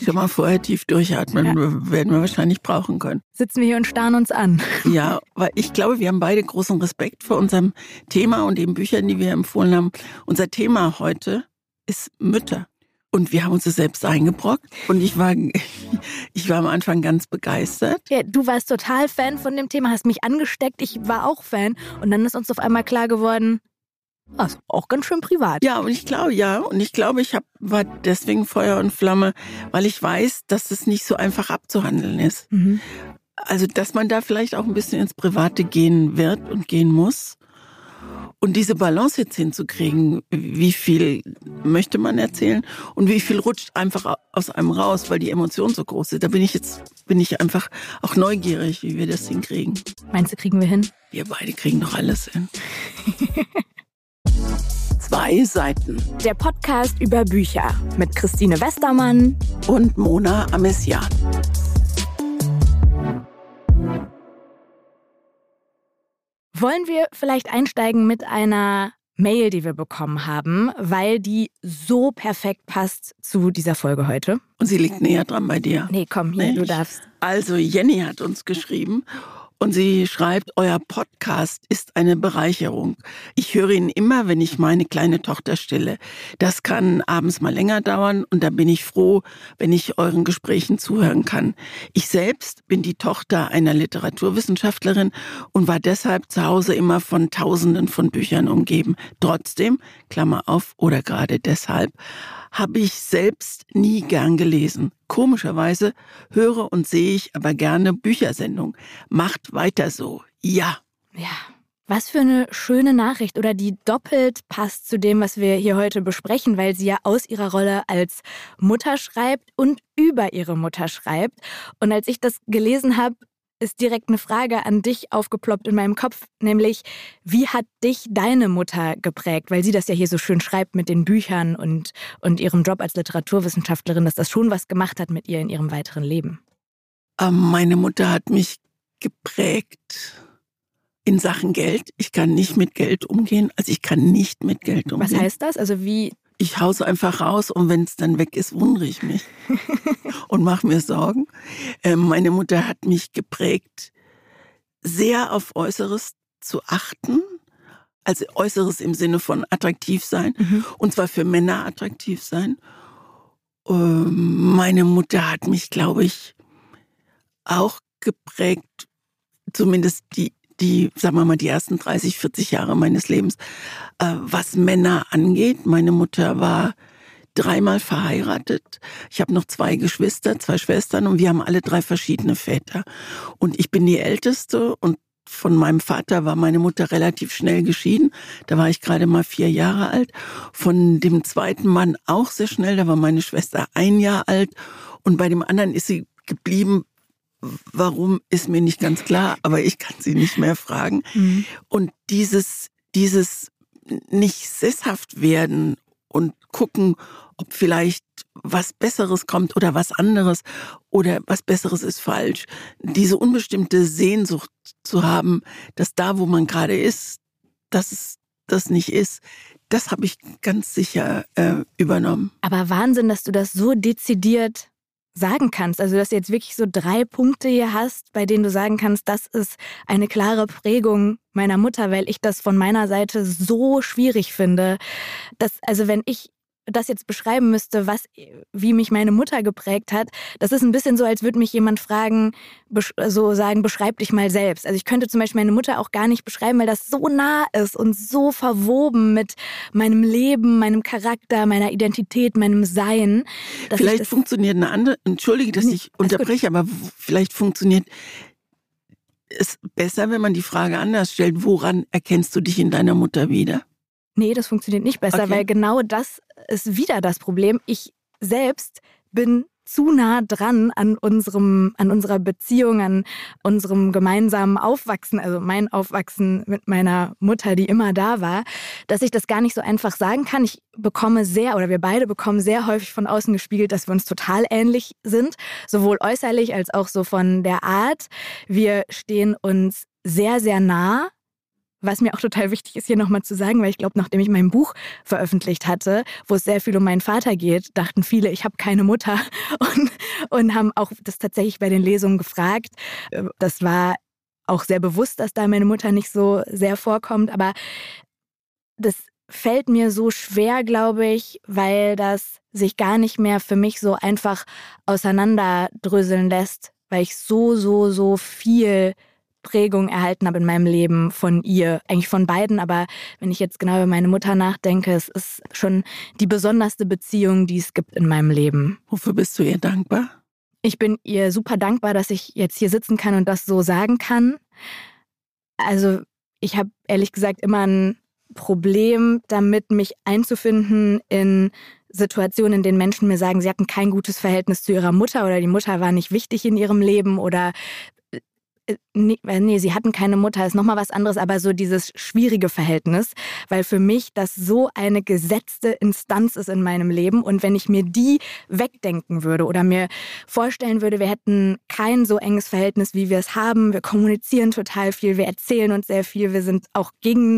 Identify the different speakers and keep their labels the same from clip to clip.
Speaker 1: Schon mal vorher tief durchatmen, werden wir wahrscheinlich brauchen können.
Speaker 2: Sitzen wir hier und starren uns an.
Speaker 1: Ja, weil ich glaube, wir haben beide großen Respekt vor unserem Thema und den Büchern, die wir empfohlen haben. Unser Thema heute ist Mütter. Und wir haben uns das selbst eingebrockt. Und ich war am Anfang ganz begeistert.
Speaker 2: Ja, du warst total Fan von dem Thema, hast mich angesteckt. Ich war auch Fan. Und dann ist uns auf einmal klar geworden, das ist auch ganz schön privat.
Speaker 1: Ja, und ich glaube, ich war deswegen Feuer und Flamme, weil ich weiß, dass es nicht so einfach abzuhandeln ist.
Speaker 2: Mhm.
Speaker 1: Also, dass man da vielleicht auch ein bisschen ins Private gehen wird und gehen muss. Und diese Balance jetzt hinzukriegen, wie viel möchte man erzählen und wie viel rutscht einfach aus einem raus, weil die Emotionen so groß sind. Da bin ich einfach auch neugierig, wie wir das hinkriegen.
Speaker 2: Meinst du, kriegen wir hin?
Speaker 1: Wir beide kriegen doch alles hin. 2 Seiten.
Speaker 2: Der Podcast über Bücher mit Christine Westermann
Speaker 1: und Mona Amessian.
Speaker 2: Wollen wir vielleicht einsteigen mit einer Mail, die wir bekommen haben, weil die so perfekt passt zu dieser Folge heute?
Speaker 1: Und sie liegt näher dran bei dir.
Speaker 2: Nee, komm hier, du darfst.
Speaker 1: Also Jenny hat uns geschrieben und sie schreibt, euer Podcast ist eine Bereicherung. Ich höre ihn immer, wenn ich meine kleine Tochter stille. Das kann abends mal länger dauern und da bin ich froh, wenn ich euren Gesprächen zuhören kann. Ich selbst bin die Tochter einer Literaturwissenschaftlerin und war deshalb zu Hause immer von Tausenden von Büchern umgeben. Trotzdem, Klammer auf, oder gerade deshalb, habe ich selbst nie gern gelesen. Komischerweise höre und sehe ich aber gerne Büchersendungen. Macht weiter so. Ja.
Speaker 2: Ja, was für eine schöne Nachricht oder die doppelt passt zu dem, was wir hier heute besprechen, weil sie ja aus ihrer Rolle als Mutter schreibt und über ihre Mutter schreibt. Und als ich das gelesen habe, ist direkt eine Frage an dich aufgeploppt in meinem Kopf, nämlich, wie hat dich deine Mutter geprägt? Weil sie das ja hier so schön schreibt mit den Büchern und ihrem Job als Literaturwissenschaftlerin, dass das schon was gemacht hat mit ihr in ihrem weiteren Leben.
Speaker 1: Meine Mutter hat mich geprägt in Sachen Geld. Ich kann nicht mit Geld umgehen.
Speaker 2: Was heißt das? Also wie?
Speaker 1: Ich hau's einfach raus und wenn es dann weg ist, wundere ich mich und mache mir Sorgen. Meine Mutter hat mich geprägt, sehr auf Äußeres zu achten. Also Äußeres im Sinne von attraktiv sein. Und zwar für Männer attraktiv sein. Meine Mutter hat mich, glaube ich, auch geprägt, zumindest die, sagen wir mal, die ersten 30, 40 Jahre meines Lebens, was Männer angeht. Meine Mutter war 3-mal verheiratet. Ich habe noch 2 Schwestern und wir haben alle 3 verschiedene Väter. Und ich bin die Älteste und von meinem Vater war meine Mutter relativ schnell geschieden. Da war ich gerade mal 4 Jahre alt. Von dem zweiten Mann auch sehr schnell. Da war meine Schwester 1 Jahr alt. Und bei dem anderen ist sie geblieben. Warum, ist mir nicht ganz klar, aber ich kann sie nicht mehr fragen. Und dieses nicht sesshaft werden und gucken, ob vielleicht was Besseres kommt oder was anderes oder was Besseres ist falsch. Diese unbestimmte Sehnsucht zu haben, dass da, wo man gerade ist, dass es das nicht ist, das habe ich ganz sicher übernommen.
Speaker 2: Aber Wahnsinn, dass du das so dezidiert sagen kannst. Also, dass du jetzt wirklich so 3 Punkte hier hast, bei denen du sagen kannst, das ist eine klare Prägung meiner Mutter, weil ich das von meiner Seite so schwierig finde, dass, also wenn ich das jetzt beschreiben müsste, wie mich meine Mutter geprägt hat, das ist ein bisschen so, als würde mich jemand fragen, beschreib dich mal selbst. Also ich könnte zum Beispiel meine Mutter auch gar nicht beschreiben, weil das so nah ist und so verwoben mit meinem Leben, meinem Charakter, meiner Identität, meinem Sein.
Speaker 1: Vielleicht funktioniert eine andere, entschuldige, dass ich unterbreche, aber vielleicht funktioniert es besser, wenn man die Frage anders stellt, woran erkennst du dich in deiner Mutter wieder?
Speaker 2: Nee, das funktioniert nicht besser, weil genau das ist wieder das Problem. Ich selbst bin zu nah dran an unserer Beziehung, an unserem gemeinsamen Aufwachsen, also mein Aufwachsen mit meiner Mutter, die immer da war, dass ich das gar nicht so einfach sagen kann. Wir beide bekommen sehr häufig von außen gespiegelt, dass wir uns total ähnlich sind, sowohl äußerlich als auch so von der Art. Wir stehen uns sehr, sehr nah. was mir auch total wichtig ist, hier nochmal zu sagen, weil ich glaube, nachdem ich mein Buch veröffentlicht hatte, wo es sehr viel um meinen Vater geht, dachten viele, ich habe keine Mutter und haben auch das tatsächlich bei den Lesungen gefragt. Das war auch sehr bewusst, dass da meine Mutter nicht so sehr vorkommt, aber das fällt mir so schwer, glaube ich, weil das sich gar nicht mehr für mich so einfach auseinanderdröseln lässt, weil ich so viel Prägung erhalten habe in meinem Leben von ihr, eigentlich von beiden, aber wenn ich jetzt genau über meine Mutter nachdenke, es ist schon die besonderste Beziehung, die es gibt in meinem Leben.
Speaker 1: Wofür bist du ihr dankbar?
Speaker 2: Ich bin ihr super dankbar, dass ich jetzt hier sitzen kann und das so sagen kann. Also ich habe ehrlich gesagt immer ein Problem damit, mich einzufinden in Situationen, in denen Menschen mir sagen, sie hatten kein gutes Verhältnis zu ihrer Mutter oder die Mutter war nicht wichtig in ihrem Leben oder nee, sie hatten keine Mutter, ist nochmal was anderes, aber so dieses schwierige Verhältnis, weil für mich das so eine gesetzte Instanz ist in meinem Leben und wenn ich mir die wegdenken würde oder mir vorstellen würde, wir hätten kein so enges Verhältnis, wie wir es haben, wir kommunizieren total viel, wir erzählen uns sehr viel, wir sind auch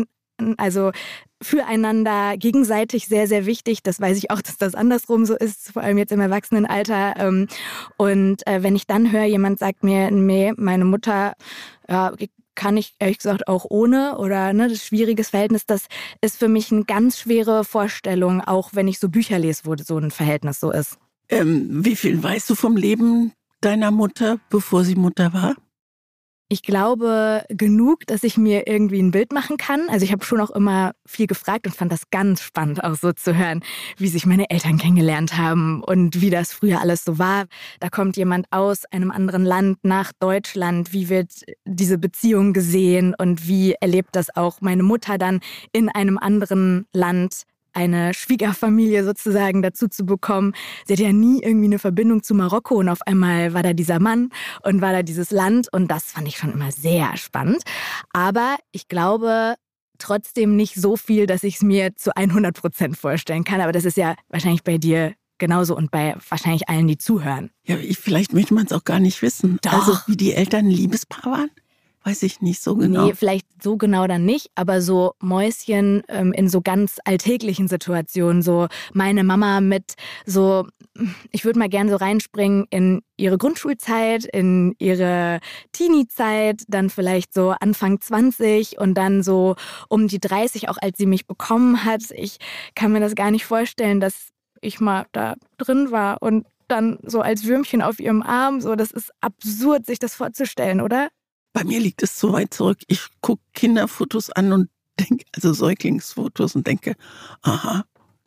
Speaker 2: füreinander gegenseitig sehr, sehr wichtig. Das weiß ich auch, dass das andersrum so ist, vor allem jetzt im Erwachsenenalter. Und wenn ich dann höre, jemand sagt mir, nee, meine Mutter kann ich ehrlich gesagt auch ohne oder das schwieriges Verhältnis, das ist für mich eine ganz schwere Vorstellung, auch wenn ich so Bücher lese, wo so ein Verhältnis so ist.
Speaker 1: Wie viel weißt du vom Leben deiner Mutter, bevor sie Mutter war?
Speaker 2: Ich glaube genug, dass ich mir irgendwie ein Bild machen kann. Also ich habe schon auch immer viel gefragt und fand das ganz spannend, auch so zu hören, wie sich meine Eltern kennengelernt haben und wie das früher alles so war. Da kommt jemand aus einem anderen Land nach Deutschland. Wie wird diese Beziehung gesehen und wie erlebt das auch meine Mutter dann in einem anderen Land? Eine Schwiegerfamilie sozusagen dazu zu bekommen. Sie hatte ja nie irgendwie eine Verbindung zu Marokko und auf einmal war da dieser Mann und war da dieses Land und das fand ich schon immer sehr spannend. Aber ich glaube trotzdem nicht so viel, dass ich es mir zu 100% vorstellen kann. Aber das ist ja wahrscheinlich bei dir genauso und bei wahrscheinlich allen, die zuhören.
Speaker 1: Ja, vielleicht möchte man es auch gar nicht wissen.
Speaker 2: Doch.
Speaker 1: Also wie die Eltern ein Liebespaar waren? Weiß ich nicht so genau.
Speaker 2: Nee, vielleicht so genau dann nicht, aber so Mäuschen in so ganz alltäglichen Situationen, so meine Mama mit so, ich würde mal gerne so reinspringen in ihre Grundschulzeit, in ihre Teenie-Zeit, dann vielleicht so Anfang 20 und dann so um die 30, auch als sie mich bekommen hat. Ich kann mir das gar nicht vorstellen, dass ich mal da drin war und dann so als Würmchen auf ihrem Arm, so, das ist absurd, sich das vorzustellen, oder?
Speaker 1: Bei mir liegt es so weit zurück. Ich gucke Kinderfotos an und denke, also Säuglingsfotos und denke, aha.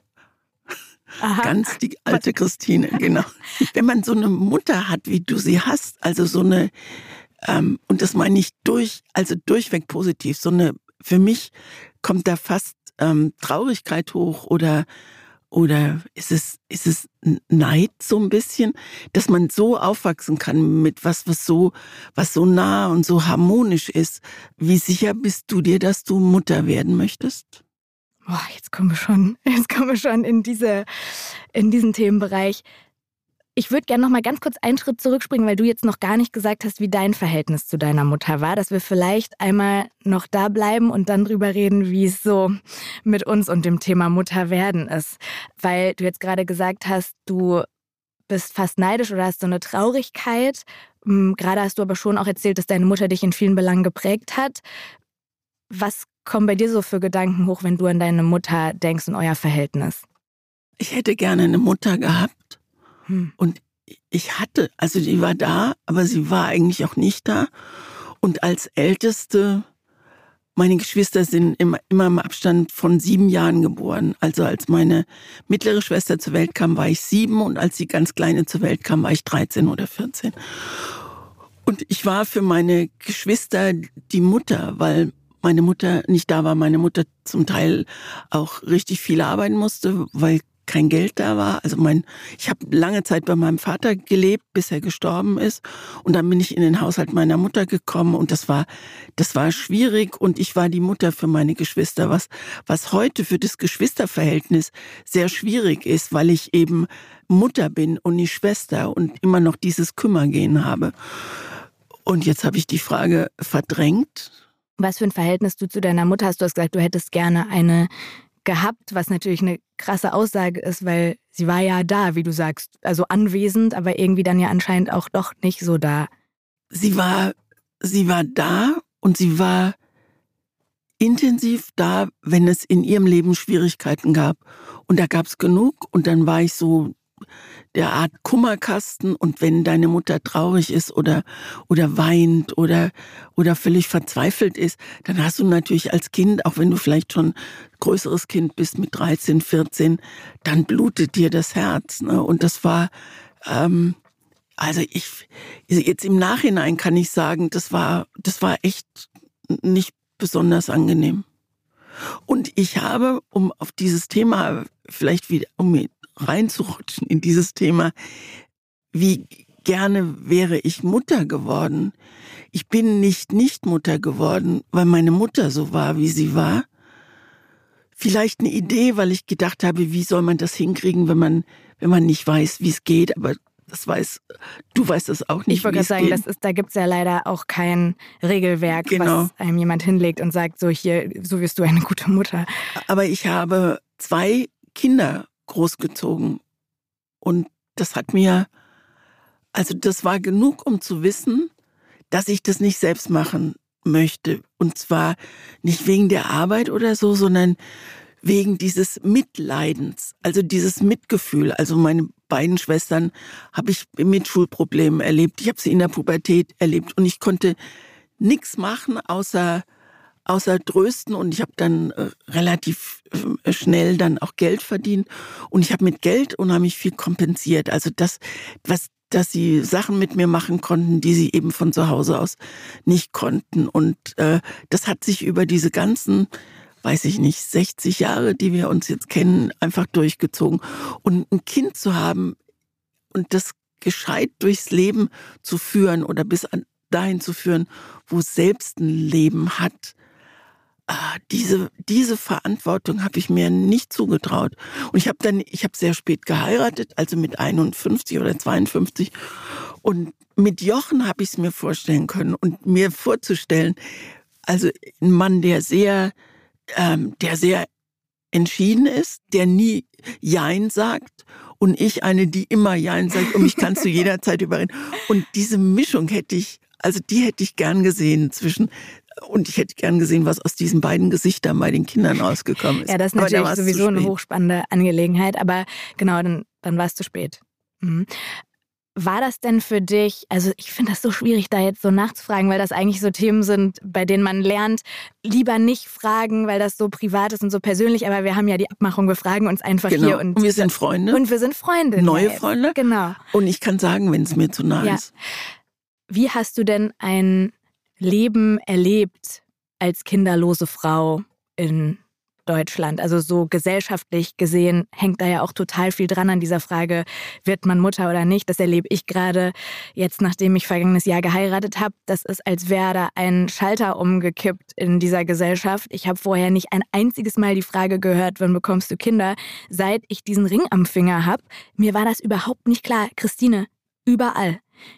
Speaker 1: Ganz die alte Christine, genau. Wenn man so eine Mutter hat, wie du sie hast, also so eine, und das meine ich durchweg positiv, so eine, für mich kommt da fast Traurigkeit hoch oder ist es Neid so ein bisschen, dass man so aufwachsen kann mit was so nah und so harmonisch ist. Wie sicher bist du dir, dass du Mutter werden möchtest?
Speaker 2: Boah, jetzt kommen wir schon in diesen Themenbereich. Ich würde gerne noch mal ganz kurz einen Schritt zurückspringen, weil du jetzt noch gar nicht gesagt hast, wie dein Verhältnis zu deiner Mutter war, dass wir vielleicht einmal noch da bleiben und dann drüber reden, wie es so mit uns und dem Thema Mutter werden ist. Weil du jetzt gerade gesagt hast, du bist fast neidisch oder hast so eine Traurigkeit. Gerade hast du aber schon auch erzählt, dass deine Mutter dich in vielen Belangen geprägt hat. Was kommen bei dir so für Gedanken hoch, wenn du an deine Mutter denkst und euer Verhältnis?
Speaker 1: Ich hätte gerne eine Mutter gehabt. Und also die war da, aber sie war eigentlich auch nicht da. Und als Älteste, meine Geschwister sind immer im Abstand von 7 Jahren geboren. Also als meine mittlere Schwester zur Welt kam, war ich 7 und als die ganz Kleine zur Welt kam, war ich 13 oder 14. Und ich war für meine Geschwister die Mutter, weil meine Mutter nicht da war. Meine Mutter zum Teil auch richtig viel arbeiten musste, weil kein Geld da war. Also ich habe lange Zeit bei meinem Vater gelebt, bis er gestorben ist. Und dann bin ich in den Haushalt meiner Mutter gekommen und das war schwierig und ich war die Mutter für meine Geschwister, was heute für das Geschwisterverhältnis sehr schwierig ist, weil ich eben Mutter bin und nicht Schwester und immer noch dieses Kümmergehen habe. Und jetzt habe ich die Frage verdrängt.
Speaker 2: was für ein Verhältnis du zu deiner Mutter hast. Du hast gesagt, du hättest gerne eine gehabt, was natürlich eine krasse Aussage ist, weil sie war ja da, wie du sagst, also anwesend, aber irgendwie dann ja anscheinend auch doch nicht so da.
Speaker 1: Sie war da und sie war intensiv da, wenn es in ihrem Leben Schwierigkeiten gab. Und da gab es genug und dann war ich so der Art Kummerkasten, und wenn deine Mutter traurig ist oder weint oder völlig verzweifelt ist, dann hast du natürlich als Kind, auch wenn du vielleicht schon größeres Kind bist mit 13, 14, dann blutet dir das Herz. Ne? Und das war, also jetzt im Nachhinein kann ich sagen, das war echt nicht besonders angenehm. Und ich habe, um auf dieses Thema vielleicht wieder, um reinzurutschen in dieses Thema, wie gerne wäre ich Mutter geworden. Ich bin nicht Mutter geworden, weil meine Mutter so war, wie sie war. Vielleicht eine Idee, weil ich gedacht habe, wie soll man das hinkriegen, wenn man nicht weiß, wie es geht, aber du weißt das auch nicht.
Speaker 2: Ich wollte gerade sagen, da gibt es ja leider auch kein Regelwerk, was einem jemand hinlegt und sagt, so wirst du eine gute Mutter.
Speaker 1: Aber ich habe 2 Kinder großgezogen und das war genug, um zu wissen, dass ich das nicht selbst machen möchte. Und zwar nicht wegen der Arbeit oder so, sondern wegen dieses Mitleidens, also dieses Mitgefühl. Also meine beiden Schwestern habe ich mit Schulproblemen erlebt. Ich habe sie in der Pubertät erlebt und ich konnte nichts machen, außer trösten, und ich habe dann relativ schnell dann auch Geld verdient und ich habe mit Geld unheimlich viel kompensiert. Also dass sie Sachen mit mir machen konnten, die sie eben von zu Hause aus nicht konnten. Und das hat sich über diese ganzen, weiß ich nicht, 60 Jahre, die wir uns jetzt kennen, einfach durchgezogen. Und ein Kind zu haben und das gescheit durchs Leben zu führen oder bis dahin zu führen, wo es selbst ein Leben hat, diese Verantwortung habe ich mir nicht zugetraut. Und ich habe sehr spät geheiratet, also mit 51 oder 52. Und mit Jochen habe ich es mir vorstellen können und mir vorzustellen, also ein Mann, der sehr entschieden ist, der nie Jein sagt, und ich eine, die immer Jein sagt, und mich kannst du jederzeit überreden. Und diese Mischung hätte ich gern gesehen und ich hätte gern gesehen, was aus diesen beiden Gesichtern bei den Kindern rausgekommen ist.
Speaker 2: Ja, das ist natürlich sowieso eine hochspannende Angelegenheit, aber genau, dann war es zu spät. Mhm. War das denn für dich, also ich finde das so schwierig, da jetzt so nachzufragen, weil das eigentlich so Themen sind, bei denen man lernt, lieber nicht fragen, weil das so privat ist und so persönlich, aber wir haben ja die Abmachung, wir fragen uns einfach hier.
Speaker 1: Und wir sind Freunde.
Speaker 2: Und wir sind Freunde.
Speaker 1: Neue Freunde.
Speaker 2: Genau.
Speaker 1: Und ich kann sagen, wenn es mir zu nah ist.
Speaker 2: Wie hast du denn ein Leben erlebt als kinderlose Frau in Deutschland? Also so gesellschaftlich gesehen hängt da ja auch total viel dran an dieser Frage, wird man Mutter oder nicht? Das erlebe ich gerade jetzt, nachdem ich vergangenes Jahr geheiratet habe. Das ist, als wäre da ein Schalter umgekippt in dieser Gesellschaft. Ich habe vorher nicht ein einziges Mal die Frage gehört, wann bekommst du Kinder? Seit ich diesen Ring am Finger habe, mir war das überhaupt nicht klar. Christine, überall.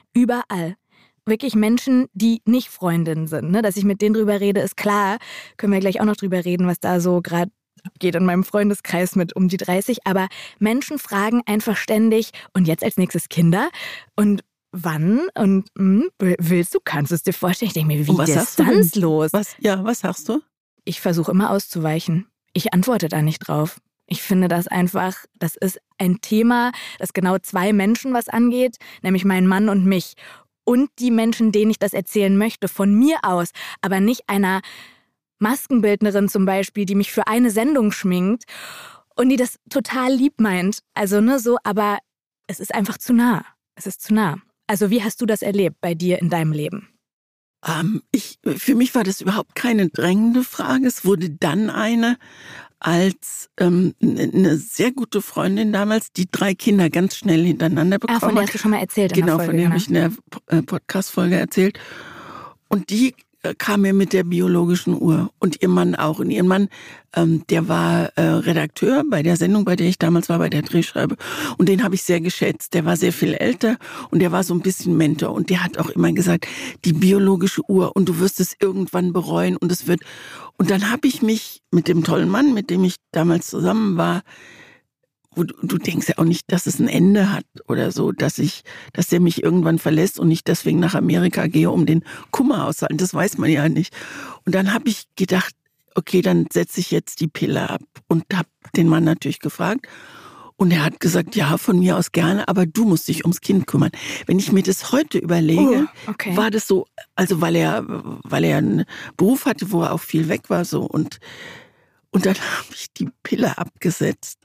Speaker 2: Wirklich Menschen, die nicht Freundinnen sind. Ne? Dass ich mit denen drüber rede, ist klar. Können wir gleich auch noch drüber reden, was da so gerade abgeht in meinem Freundeskreis mit um die 30. Aber Menschen fragen einfach ständig, und jetzt als nächstes Kinder? Und wann? Und willst du? Kannst du es dir vorstellen? Ich denke mir, wie distanzlos.
Speaker 1: Was sagst du?
Speaker 2: Ich versuche immer auszuweichen. Ich antworte da nicht drauf. Ich finde das ist ein Thema, das genau 2 Menschen was angeht, nämlich meinen Mann und mich. Und die Menschen, denen ich das erzählen möchte, von mir aus, aber nicht einer Maskenbildnerin zum Beispiel, die mich für eine Sendung schminkt und die das total lieb meint. Also so, aber es ist einfach zu nah. Es ist zu nah. Also wie hast du das erlebt bei dir in deinem Leben?
Speaker 1: Für mich war das überhaupt keine drängende Frage. Es wurde dann eine, als eine sehr gute Freundin damals, die 3 Kinder ganz schnell hintereinander bekommen hat.
Speaker 2: Von der hast du schon mal erzählt in der Folge.
Speaker 1: Genau, von der habe ich in der Podcast-Folge erzählt. Und die kam mir mit der biologischen Uhr und ihr Mann auch. Und ihr Mann, der war Redakteur bei der Sendung, bei der ich damals war, bei der Drehscheibe. Und den habe ich sehr geschätzt. Der war sehr viel älter und der war so ein bisschen Mentor. Und der hat auch immer gesagt, die biologische Uhr und du wirst es irgendwann bereuen und es wird. Und dann habe ich mich mit dem tollen Mann, mit dem ich damals zusammen war, wo du denkst ja auch nicht, dass es ein Ende hat oder so, dass der mich irgendwann verlässt und nicht deswegen nach Amerika gehe, um den Kummer auszuhalten. Das weiß man ja nicht. Und dann habe ich gedacht, okay, dann setze ich jetzt die Pille ab und habe den Mann natürlich gefragt. Und er hat gesagt, ja, von mir aus gerne, aber du musst dich ums Kind kümmern. Wenn ich mir das heute überlege, war das so, also weil er einen Beruf hatte, wo er auch viel weg war so und dann habe ich die Pille abgesetzt.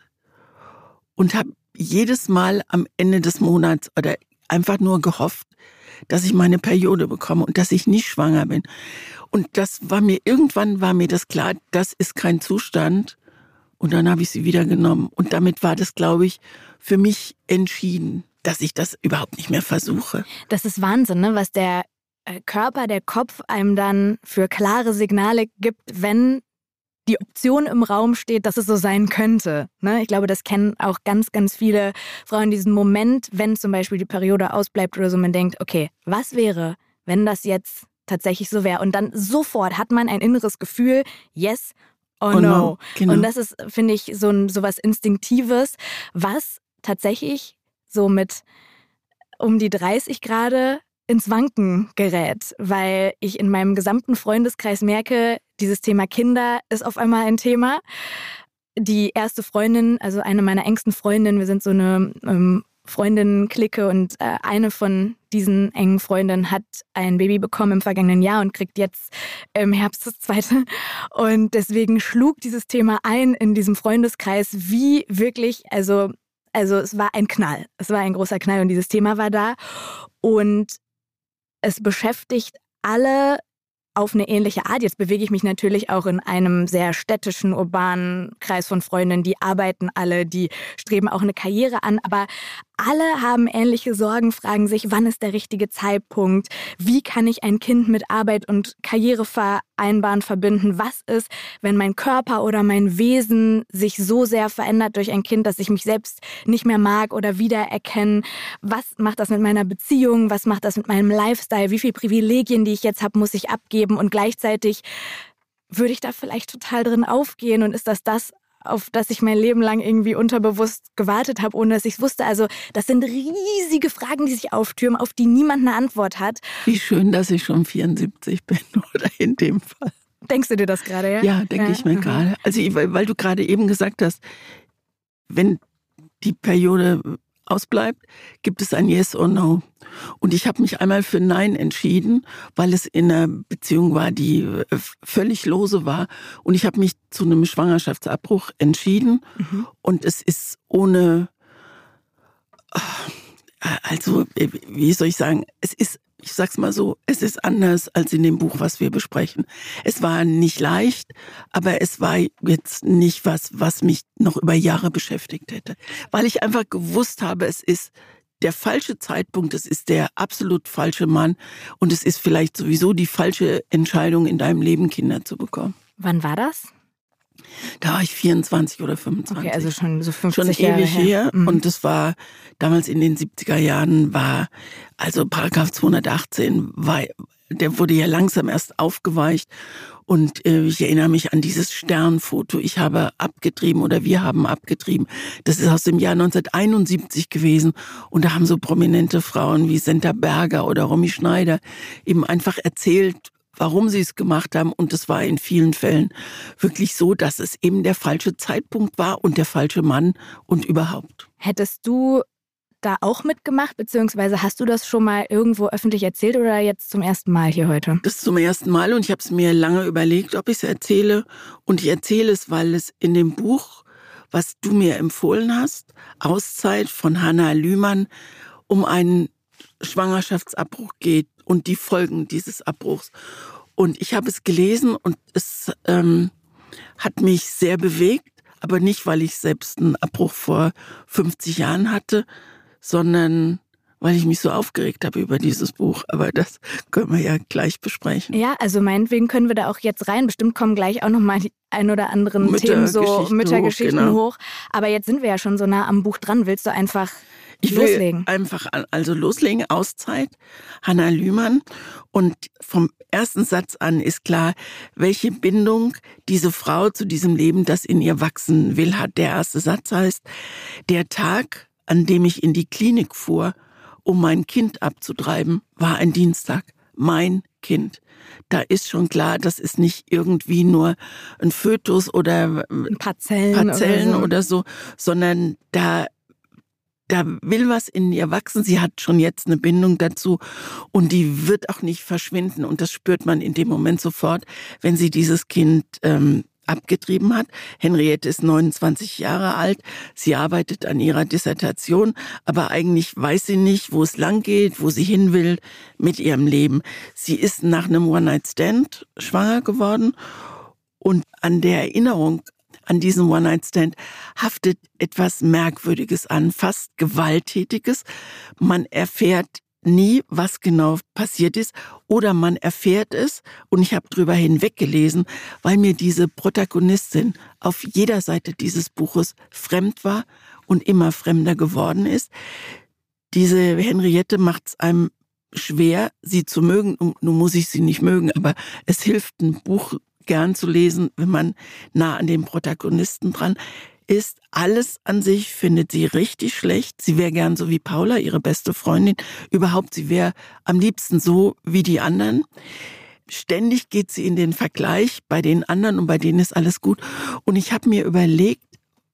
Speaker 1: Und habe jedes Mal am Ende des Monats oder einfach nur gehofft, dass ich meine Periode bekomme und dass ich nicht schwanger bin. Und irgendwann war mir das klar, das ist kein Zustand. Und dann habe ich sie wieder genommen. Und damit war das, glaube ich, für mich entschieden, dass ich das überhaupt nicht mehr versuche.
Speaker 2: Das ist Wahnsinn, ne? Was der Körper, der Kopf einem dann für klare Signale gibt, wenn die Option im Raum steht, dass es so sein könnte. Ne? Ich glaube, das kennen auch ganz, ganz viele Frauen, diesen Moment, wenn zum Beispiel die Periode ausbleibt oder so, man denkt, okay, was wäre, wenn das jetzt tatsächlich so wäre? Und dann sofort hat man ein inneres Gefühl, yes or no. Genau. Und das ist, finde ich, so was Instinktives, was tatsächlich so mit um die 30 gerade ins Wanken gerät, weil ich in meinem gesamten Freundeskreis merke, dieses Thema Kinder ist auf einmal ein Thema. Die erste Freundin, also eine meiner engsten Freundinnen, wir sind so eine Freundinnen-Clique und eine von diesen engen Freundinnen hat ein Baby bekommen im vergangenen Jahr und kriegt jetzt im Herbst das zweite. Und deswegen schlug dieses Thema ein in diesem Freundeskreis, wie wirklich, also es war ein Knall. Es war ein großer Knall und dieses Thema war da. Und es beschäftigt alle auf eine ähnliche Art. Jetzt bewege ich mich natürlich auch in einem sehr städtischen, urbanen Kreis von Freundinnen. Die arbeiten alle, die streben auch eine Karriere an. Aber alle haben ähnliche Sorgen, fragen sich, wann ist der richtige Zeitpunkt? Wie kann ich ein Kind mit Arbeit und Karriere vereinbaren, verbinden? Was ist, wenn mein Körper oder mein Wesen sich so sehr verändert durch ein Kind, dass ich mich selbst nicht mehr mag oder wiedererkenne? Was macht das mit meiner Beziehung? Was macht das mit meinem Lifestyle? Wie viele Privilegien, die ich jetzt habe, muss ich abgeben? Und gleichzeitig würde ich da vielleicht total drin aufgehen? Und ist das, auf das ich mein Leben lang irgendwie unterbewusst gewartet habe, ohne dass ich es wusste? Also das sind riesige Fragen, die sich auftürmen, auf die niemand eine Antwort hat.
Speaker 1: Wie schön, dass ich schon 74 bin, oder in dem Fall.
Speaker 2: Denkst du dir das gerade, ja?
Speaker 1: Ja, denke ich mir gerade. Also weil du gerade eben gesagt hast, wenn die Periode ausbleibt, gibt es ein Yes or No. Und ich habe mich einmal für Nein entschieden, weil es in einer Beziehung war, die völlig lose war. Und ich habe mich zu einem Schwangerschaftsabbruch entschieden. Mhm. Und es ist ohne, also wie soll ich sagen, ich sag's mal so, es ist anders als in dem Buch, was wir besprechen. Es war nicht leicht, aber es war jetzt nicht was mich noch über Jahre beschäftigt hätte. Weil ich einfach gewusst habe, es ist der falsche Zeitpunkt, es ist der absolut falsche Mann und es ist vielleicht sowieso die falsche Entscheidung in deinem Leben, Kinder zu bekommen.
Speaker 2: Wann war das?
Speaker 1: Da war ich 24 oder 25.
Speaker 2: Okay, also schon so 50
Speaker 1: Jahre her. Schon ewig her.
Speaker 2: Mhm.
Speaker 1: Und das war, damals in den 70er Jahren also Paragraph 218 der wurde ja langsam erst aufgeweicht. Und ich erinnere mich an dieses Sternfoto. Wir haben abgetrieben. Das ist aus dem Jahr 1971 gewesen. Und da haben so prominente Frauen wie Senta Berger oder Romy Schneider eben einfach erzählt, warum sie es gemacht haben. Und es war in vielen Fällen wirklich so, dass es eben der falsche Zeitpunkt war und der falsche Mann und überhaupt.
Speaker 2: Hättest du da auch mitgemacht, beziehungsweise hast du das schon mal irgendwo öffentlich erzählt oder jetzt zum ersten Mal hier heute?
Speaker 1: Das ist zum ersten Mal und ich habe es mir lange überlegt, ob ich es erzähle. Und ich erzähle es, weil es in dem Buch, was du mir empfohlen hast, Auszeit von Hannah Lühmann, um einen Schwangerschaftsabbruch geht und die Folgen dieses Abbruchs. Und ich habe es gelesen und es hat mich sehr bewegt, aber nicht, weil ich selbst einen Abbruch vor 50 Jahren hatte, sondern weil ich mich so aufgeregt habe über dieses Buch. Aber das können wir ja gleich besprechen.
Speaker 2: Ja, also meinetwegen können wir da auch jetzt rein. Bestimmt kommen gleich auch nochmal die ein oder anderen Themen, so Müttergeschichten hoch. Aber jetzt sind wir ja schon so nah am Buch dran. Willst du einfach loslegen?
Speaker 1: Ich will einfach loslegen. Auszeit, Hannah Lühmann. Und vom ersten Satz an ist klar, welche Bindung diese Frau zu diesem Leben, das in ihr wachsen will, hat. Der erste Satz heißt: Der Tag, an dem ich in die Klinik fuhr, um mein Kind abzutreiben, war ein Dienstag. Mein Kind. Da ist schon klar, das ist nicht irgendwie nur ein Fötus oder
Speaker 2: ein paar Zellen
Speaker 1: oder so, sondern da will was in ihr wachsen. Sie hat schon jetzt eine Bindung dazu und die wird auch nicht verschwinden. Und das spürt man in dem Moment sofort, wenn sie dieses Kind abgetrieben hat. Henriette ist 29 Jahre alt. Sie arbeitet an ihrer Dissertation, aber eigentlich weiß sie nicht, wo es lang geht, wo sie hin will mit ihrem Leben. Sie ist nach einem One-Night-Stand schwanger geworden und an der Erinnerung an diesen One-Night-Stand haftet etwas Merkwürdiges an, fast Gewalttätiges. Man erfährt nie, was genau passiert ist, oder man erfährt es, und ich habe drüber hinweggelesen, weil mir diese Protagonistin auf jeder Seite dieses Buches fremd war und immer fremder geworden ist. Diese Henriette macht es einem schwer, sie zu mögen. Nun muss ich sie nicht mögen, aber es hilft, ein Buch gern zu lesen, wenn man nah an den Protagonisten dran ist. Alles an sich findet sie richtig schlecht. Sie wäre gern so wie Paula, ihre beste Freundin. Überhaupt, sie wäre am liebsten so wie die anderen. Ständig geht sie in den Vergleich bei den anderen und bei denen ist alles gut. Und ich habe mir überlegt,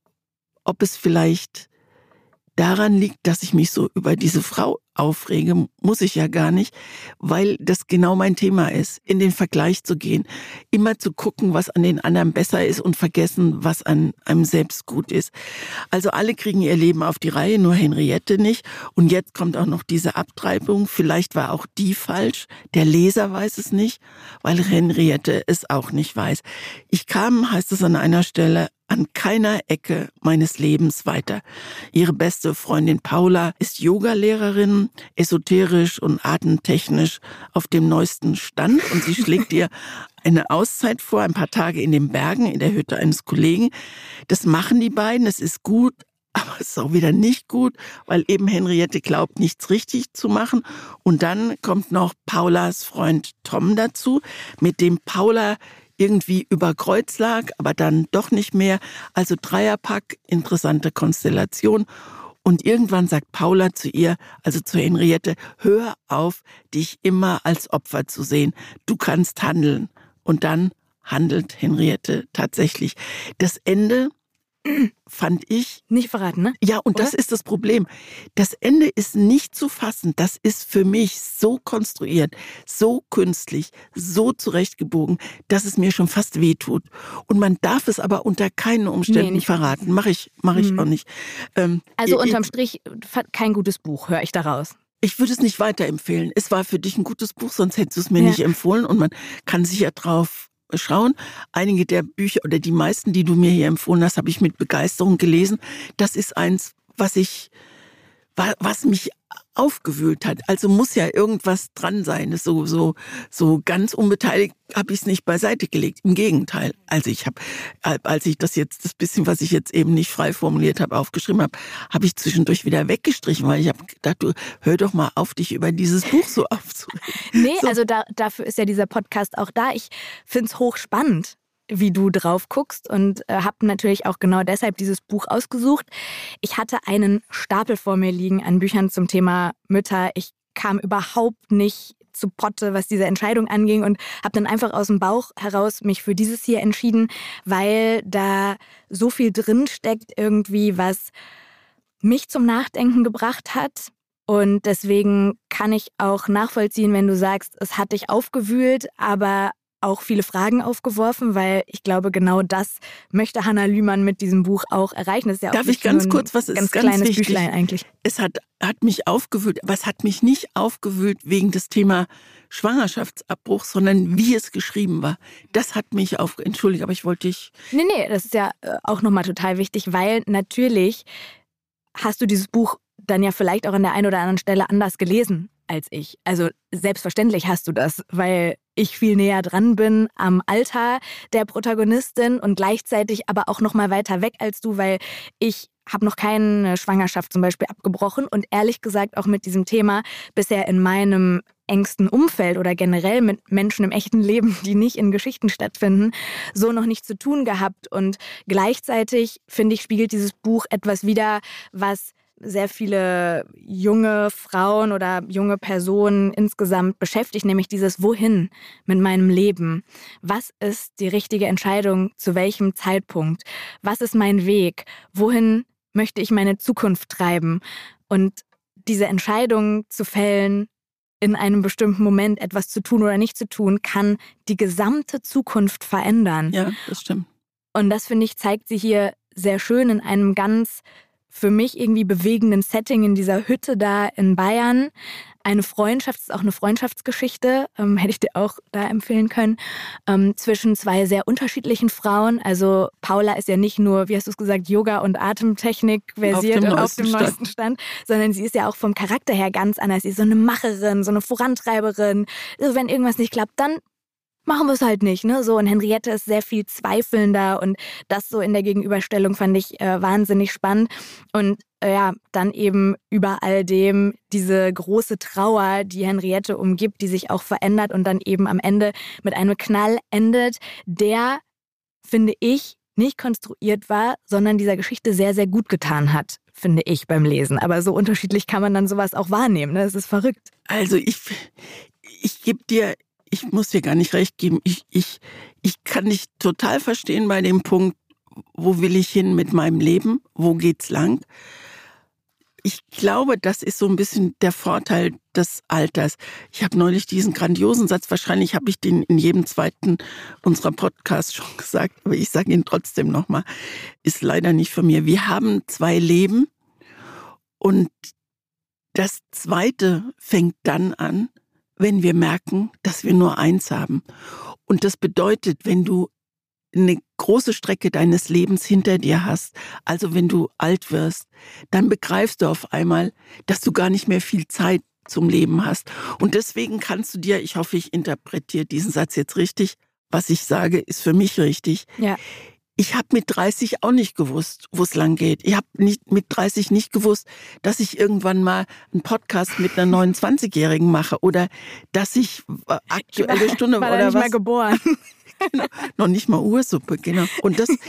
Speaker 1: ob es vielleicht daran liegt, dass ich mich so über diese Frau aufrege, muss ich ja gar nicht, weil das genau mein Thema ist, in den Vergleich zu gehen, immer zu gucken, was an den anderen besser ist und vergessen, was an einem selbst gut ist. Also alle kriegen ihr Leben auf die Reihe, nur Henriette nicht. Und jetzt kommt auch noch diese Abtreibung. Vielleicht war auch die falsch. Der Leser weiß es nicht, weil Henriette es auch nicht weiß. Ich kam, heißt es an einer Stelle, an keiner Ecke meines Lebens weiter. Ihre beste Freundin Paula ist Yogalehrerin, esoterisch und atemtechnisch auf dem neuesten Stand und sie schlägt ihr eine Auszeit vor, ein paar Tage in den Bergen, in der Hütte eines Kollegen. Das machen die beiden, es ist gut, aber es ist auch wieder nicht gut, weil eben Henriette glaubt, nichts richtig zu machen. Und dann kommt noch Paulas Freund Tom dazu, mit dem Paula irgendwie über Kreuz lag, aber dann doch nicht mehr. Also Dreierpack, interessante Konstellation. Und irgendwann sagt Paula zu ihr, also zu Henriette: Hör auf, dich immer als Opfer zu sehen. Du kannst handeln. Und dann handelt Henriette tatsächlich. Das Ende fand ich...
Speaker 2: Nicht verraten, ne?
Speaker 1: Ja, und
Speaker 2: oder?
Speaker 1: Das ist das Problem. Das Ende ist nicht zu fassen. Das ist für mich so konstruiert, so künstlich, so zurechtgebogen, dass es mir schon fast wehtut. Und man darf es aber unter keinen Umständen nicht verraten. Mach ich auch nicht.
Speaker 2: Also unterm Strich kein gutes Buch, höre ich daraus.
Speaker 1: Ich würde es nicht weiterempfehlen. Es war für dich ein gutes Buch, sonst hättest du es mir nicht empfohlen. Und man kann sich ja drauf schauen. Einige der Bücher oder die meisten, die du mir hier empfohlen hast, habe ich mit Begeisterung gelesen. Das ist eins, was mich aufgewühlt hat. Also muss ja irgendwas dran sein. So ganz unbeteiligt habe ich es nicht beiseite gelegt. Im Gegenteil. Also als ich das bisschen, was ich jetzt eben nicht frei formuliert habe, aufgeschrieben habe, habe ich zwischendurch wieder weggestrichen, weil ich habe gedacht, du hör doch mal auf, dich über dieses Buch so aufzuregen.
Speaker 2: Nee, so. Also dafür ist ja dieser Podcast auch da. Ich finde es hochspannend, wie du drauf guckst und habe natürlich auch genau deshalb dieses Buch ausgesucht. Ich hatte einen Stapel vor mir liegen an Büchern zum Thema Mütter. Ich kam überhaupt nicht zu Potte, was diese Entscheidung anging und habe dann einfach aus dem Bauch heraus mich für dieses hier entschieden, weil da so viel drin steckt irgendwie, was mich zum Nachdenken gebracht hat. Und deswegen kann ich auch nachvollziehen, wenn du sagst, es hat dich aufgewühlt, aber auch viele Fragen aufgeworfen, weil ich glaube, genau das möchte Hannah Lühmann mit diesem Buch auch erreichen. Das ist ja auch
Speaker 1: Darf ich ganz kurz, was ist
Speaker 2: ganz
Speaker 1: kleines
Speaker 2: wichtig. Büchlein eigentlich.
Speaker 1: Es hat mich aufgewühlt, aber es hat mich nicht aufgewühlt wegen des Thema Schwangerschaftsabbruch, sondern wie es geschrieben war. Das hat mich Entschuldige, aber ich wollte dich...
Speaker 2: Nee, das ist ja auch nochmal total wichtig, weil natürlich hast du dieses Buch dann ja vielleicht auch an der einen oder anderen Stelle anders gelesen als ich. Also selbstverständlich hast du das, weil ich viel näher dran bin am Alter der Protagonistin und gleichzeitig aber auch noch mal weiter weg als du, weil ich habe noch keine Schwangerschaft zum Beispiel abgebrochen und ehrlich gesagt auch mit diesem Thema bisher in meinem engsten Umfeld oder generell mit Menschen im echten Leben, die nicht in Geschichten stattfinden, so noch nicht zu tun gehabt. Und gleichzeitig, finde ich, spiegelt dieses Buch etwas wider, was sehr viele junge Frauen oder junge Personen insgesamt beschäftigt, nämlich dieses Wohin mit meinem Leben? Was ist die richtige Entscheidung zu welchem Zeitpunkt? Was ist mein Weg? Wohin möchte ich meine Zukunft treiben? Und diese Entscheidung zu fällen, in einem bestimmten Moment etwas zu tun oder nicht zu tun, kann die gesamte Zukunft verändern.
Speaker 1: Ja, das stimmt.
Speaker 2: Und das, finde ich, zeigt sie hier sehr schön in einem ganz für mich irgendwie bewegenden Setting in dieser Hütte da in Bayern. Eine Freundschaft, ist auch eine Freundschaftsgeschichte, hätte ich dir auch da empfehlen können, zwischen zwei sehr unterschiedlichen Frauen. Also Paula ist ja nicht nur, wie hast du es gesagt, Yoga und Atemtechnik versiert und auf dem neuesten Stand, sondern sie ist ja auch vom Charakter her ganz anders. Sie ist so eine Macherin, so eine Vorantreiberin. Also wenn irgendwas nicht klappt, dann machen wir es halt nicht, ne? So, und Henriette ist sehr viel zweifelnder und das so in der Gegenüberstellung fand ich wahnsinnig spannend. Und ja, dann eben über all dem diese große Trauer, die Henriette umgibt, die sich auch verändert und dann eben am Ende mit einem Knall endet, der, finde ich, nicht konstruiert war, sondern dieser Geschichte sehr, sehr gut getan hat, finde ich beim Lesen. Aber so unterschiedlich kann man dann sowas auch wahrnehmen, ne? Das ist verrückt.
Speaker 1: Also ich gebe dir, ich muss dir gar nicht recht geben. Ich kann dich total verstehen bei dem Punkt, wo will ich hin mit meinem Leben? Wo geht's lang? Ich glaube, das ist so ein bisschen der Vorteil des Alters. Ich habe neulich diesen grandiosen Satz, wahrscheinlich habe ich den in jedem zweiten unserer Podcasts schon gesagt, aber ich sage ihn trotzdem nochmal, ist leider nicht von mir. Wir haben 2 Leben und das zweite fängt dann an, wenn wir merken, dass wir nur eins haben. Und das bedeutet, wenn du eine große Strecke deines Lebens hinter dir hast, also wenn du alt wirst, dann begreifst du auf einmal, dass du gar nicht mehr viel Zeit zum Leben hast. Und deswegen kannst du dir, ich hoffe, ich interpretiere diesen Satz jetzt richtig, was ich sage, ist für mich richtig.
Speaker 2: Ja.
Speaker 1: Ich habe mit 30 auch nicht gewusst, wo es lang geht. Ich habe mit 30 nicht gewusst, dass ich irgendwann mal einen Podcast mit einer 29-Jährigen mache oder dass ich Aktuelle Stunde
Speaker 2: war
Speaker 1: oder
Speaker 2: da nicht
Speaker 1: was.
Speaker 2: mal geboren.
Speaker 1: Genau, noch nicht mal Ursuppe, genau. Und das,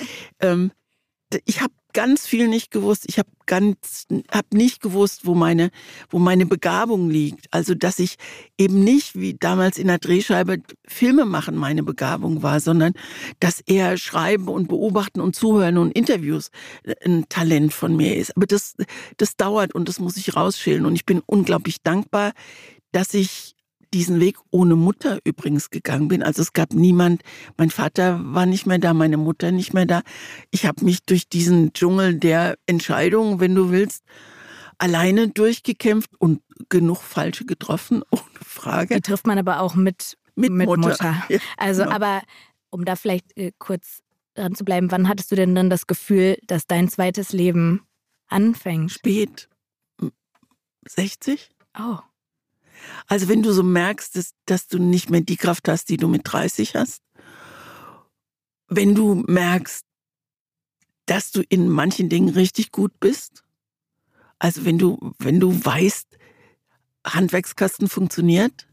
Speaker 1: ich habe ganz viel nicht gewusst. Ich habe nicht gewusst, wo meine Begabung liegt. Also, dass ich eben nicht, wie damals in der Drehscheibe, Filme machen meine Begabung war, sondern dass eher Schreiben und Beobachten und Zuhören und Interviews ein Talent von mir ist. Aber das dauert und das muss ich rausschälen. Und ich bin unglaublich dankbar, dass ich diesen Weg ohne Mutter übrigens gegangen bin. Also es gab niemand, mein Vater war nicht mehr da, meine Mutter nicht mehr da. Ich habe mich durch diesen Dschungel der Entscheidungen, wenn du willst, alleine durchgekämpft und genug falsche getroffen, ohne Frage.
Speaker 2: Die trifft man aber auch mit Mutter.
Speaker 1: Ja,
Speaker 2: also,
Speaker 1: genau.
Speaker 2: Aber um da vielleicht kurz dran zu bleiben, wann hattest du denn dann das Gefühl, dass dein zweites Leben anfängt?
Speaker 1: Spät. 60?
Speaker 2: Oh.
Speaker 1: Also wenn du so merkst, dass du nicht mehr die Kraft hast, die du mit 30 hast. Wenn du merkst, dass du in manchen Dingen richtig gut bist. Also wenn du weißt, Handwerkskasten funktioniert.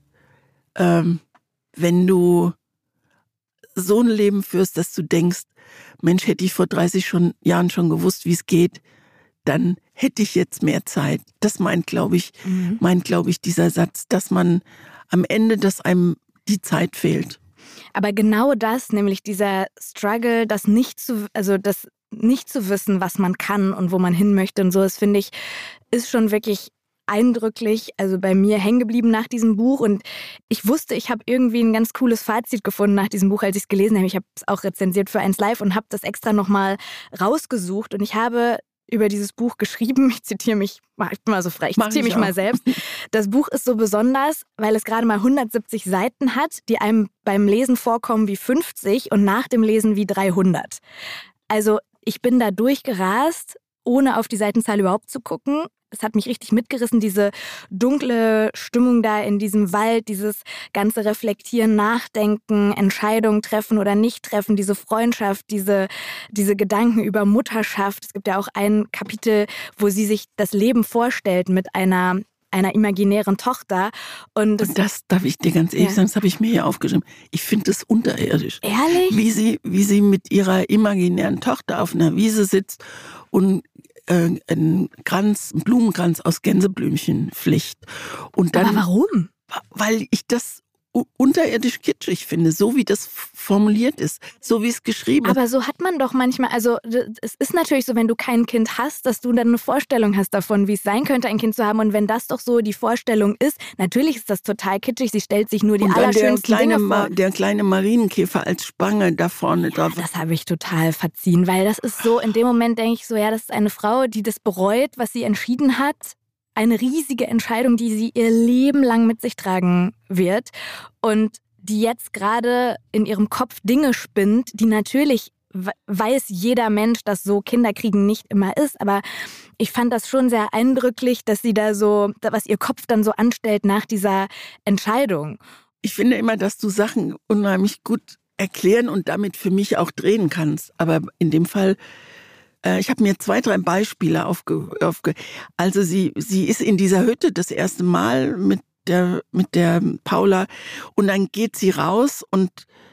Speaker 1: Wenn du so ein Leben führst, dass du denkst, Mensch, hätte ich vor 30 Jahren schon gewusst, wie es geht, dann hätte ich jetzt mehr Zeit. Das meint, glaube ich, dieser Satz, dass man am Ende, dass einem die Zeit fehlt.
Speaker 2: Aber genau das, nämlich dieser Struggle, das nicht zu wissen, was man kann und wo man hin möchte und so, das finde ich, ist schon wirklich eindrücklich, also bei mir hängen geblieben nach diesem Buch. Und ich wusste, ich habe irgendwie ein ganz cooles Fazit gefunden nach diesem Buch, als ich es gelesen habe. Ich habe es auch rezensiert für 1Live und habe das extra nochmal rausgesucht. Und ich habe über dieses Buch geschrieben, ich zitiere mich, ich bin mal so frei, ich zitiere mich mal selbst. Das Buch ist so besonders, weil es gerade mal 170 Seiten hat, die einem beim Lesen vorkommen wie 50 und nach dem Lesen wie 300. Also ich bin da durchgerast ohne auf die Seitenzahl überhaupt zu gucken. Es hat mich richtig mitgerissen, diese dunkle Stimmung da in diesem Wald, dieses ganze Reflektieren, Nachdenken, Entscheidungen treffen oder nicht treffen, diese Freundschaft, diese Gedanken über Mutterschaft. Es gibt ja auch ein Kapitel, wo sie sich das Leben vorstellt mit einer imaginären Tochter. Und
Speaker 1: das darf ich dir ganz ehrlich sagen, das habe ich mir hier aufgeschrieben. Ich finde es unterirdisch.
Speaker 2: Ehrlich?
Speaker 1: Wie sie mit ihrer imaginären Tochter auf einer Wiese sitzt und einen Blumenkranz aus Gänseblümchen flicht. Und dann,
Speaker 2: aber warum?
Speaker 1: Weil ich das unterirdisch kitschig finde, so wie das formuliert ist, so wie es geschrieben ist.
Speaker 2: Aber so hat man doch manchmal, also es ist natürlich so, wenn du kein Kind hast, dass du dann eine Vorstellung hast davon, wie es sein könnte, ein Kind zu haben. Und wenn das doch so die Vorstellung ist, natürlich ist das total kitschig, sie stellt sich nur die allerschönsten Dinge vor.
Speaker 1: Der kleine Marienkäfer als Spange da vorne drauf.
Speaker 2: Das habe ich total verziehen, weil das ist so, in dem Moment denke ich so, ja, das ist eine Frau, die das bereut, was sie entschieden hat. Eine riesige Entscheidung, die sie ihr Leben lang mit sich tragen wird und die jetzt gerade in ihrem Kopf Dinge spinnt, die natürlich weiß jeder Mensch, dass so Kinderkriegen nicht immer ist, aber ich fand das schon sehr eindrücklich, dass sie da so, was ihr Kopf dann so anstellt nach dieser Entscheidung.
Speaker 1: Ich finde immer, dass du Sachen unheimlich gut erklären und damit für mich auch drehen kannst, aber in dem Fall ich habe mir 2, 3 Beispiele Also sie ist in dieser Hütte das erste Mal mit der Paula und dann geht sie raus und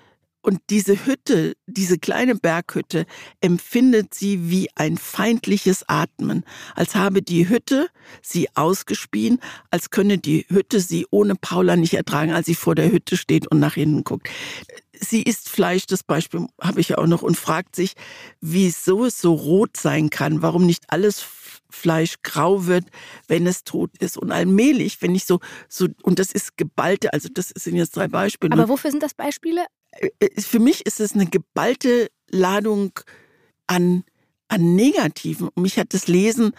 Speaker 1: diese Hütte, diese kleine Berghütte, empfindet sie wie ein feindliches Atmen. Als habe die Hütte sie ausgespien, als könne die Hütte sie ohne Paula nicht ertragen, als sie vor der Hütte steht und nach hinten guckt. Sie isst Fleisch, das Beispiel habe ich ja auch noch, und fragt sich, wieso es so rot sein kann, warum nicht alles Fleisch grau wird, wenn es tot ist. Und allmählich, wenn ich so, und das ist geballte, also das sind jetzt 3 Beispiele.
Speaker 2: Aber wofür sind das Beispiele?
Speaker 1: Für mich ist es eine geballte Ladung an Negativen. Und mich hat das Lesen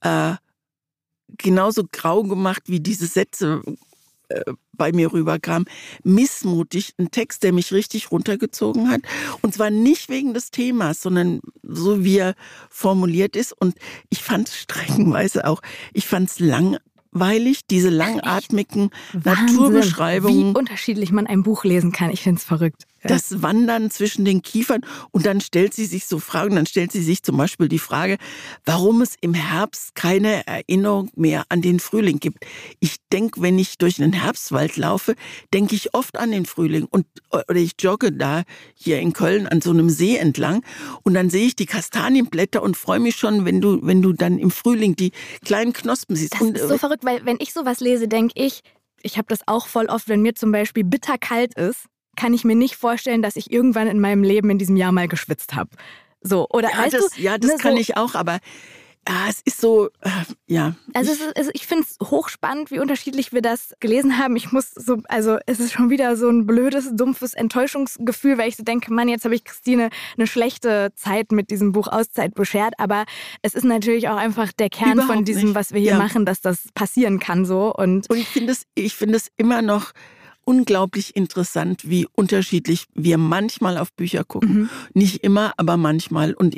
Speaker 1: genauso grau gemacht, wie diese Sätze bei mir rüberkam. Missmutig, ein Text, der mich richtig runtergezogen hat. Und zwar nicht wegen des Themas, sondern so wie er formuliert ist. Und ich fand es streckenweise auch, ich fand es langweilig, diese langatmigen Naturbeschreibungen.
Speaker 2: Wie unterschiedlich man ein Buch lesen kann. Ich finde es verrückt.
Speaker 1: Das Wandern zwischen den Kiefern, und dann stellt sie sich so Fragen, dann stellt sie sich zum Beispiel die Frage, warum es im Herbst keine Erinnerung mehr an den Frühling gibt. Ich denke, wenn ich durch einen Herbstwald laufe, denke ich oft an den Frühling oder ich jogge da hier in Köln an so einem See entlang und dann sehe ich die Kastanienblätter und freue mich schon, wenn du dann im Frühling die kleinen Knospen siehst.
Speaker 2: Das ist so verrückt, weil wenn ich sowas lese, denke ich habe das auch voll oft, wenn mir zum Beispiel bitterkalt ist, kann ich mir nicht vorstellen, dass ich irgendwann in meinem Leben in diesem Jahr mal geschwitzt habe. So, oder
Speaker 1: ja,
Speaker 2: weißt du?
Speaker 1: Ja, das kann ich auch, aber es ist so, ja.
Speaker 2: Also ich finde es hochspannend, wie unterschiedlich wir das gelesen haben. Es ist schon wieder so ein blödes, dumpfes Enttäuschungsgefühl, weil ich so denke, Mann, jetzt habe ich Christine eine schlechte Zeit mit diesem Buch Auszeit beschert. Aber es ist natürlich auch einfach der Kern
Speaker 1: Überhaupt
Speaker 2: von diesem,
Speaker 1: nicht.
Speaker 2: Was wir hier machen, dass das passieren kann so. Und
Speaker 1: ich finde es immer noch unglaublich interessant, wie unterschiedlich wir manchmal auf Bücher gucken.
Speaker 2: Mhm.
Speaker 1: Nicht immer, aber manchmal. Und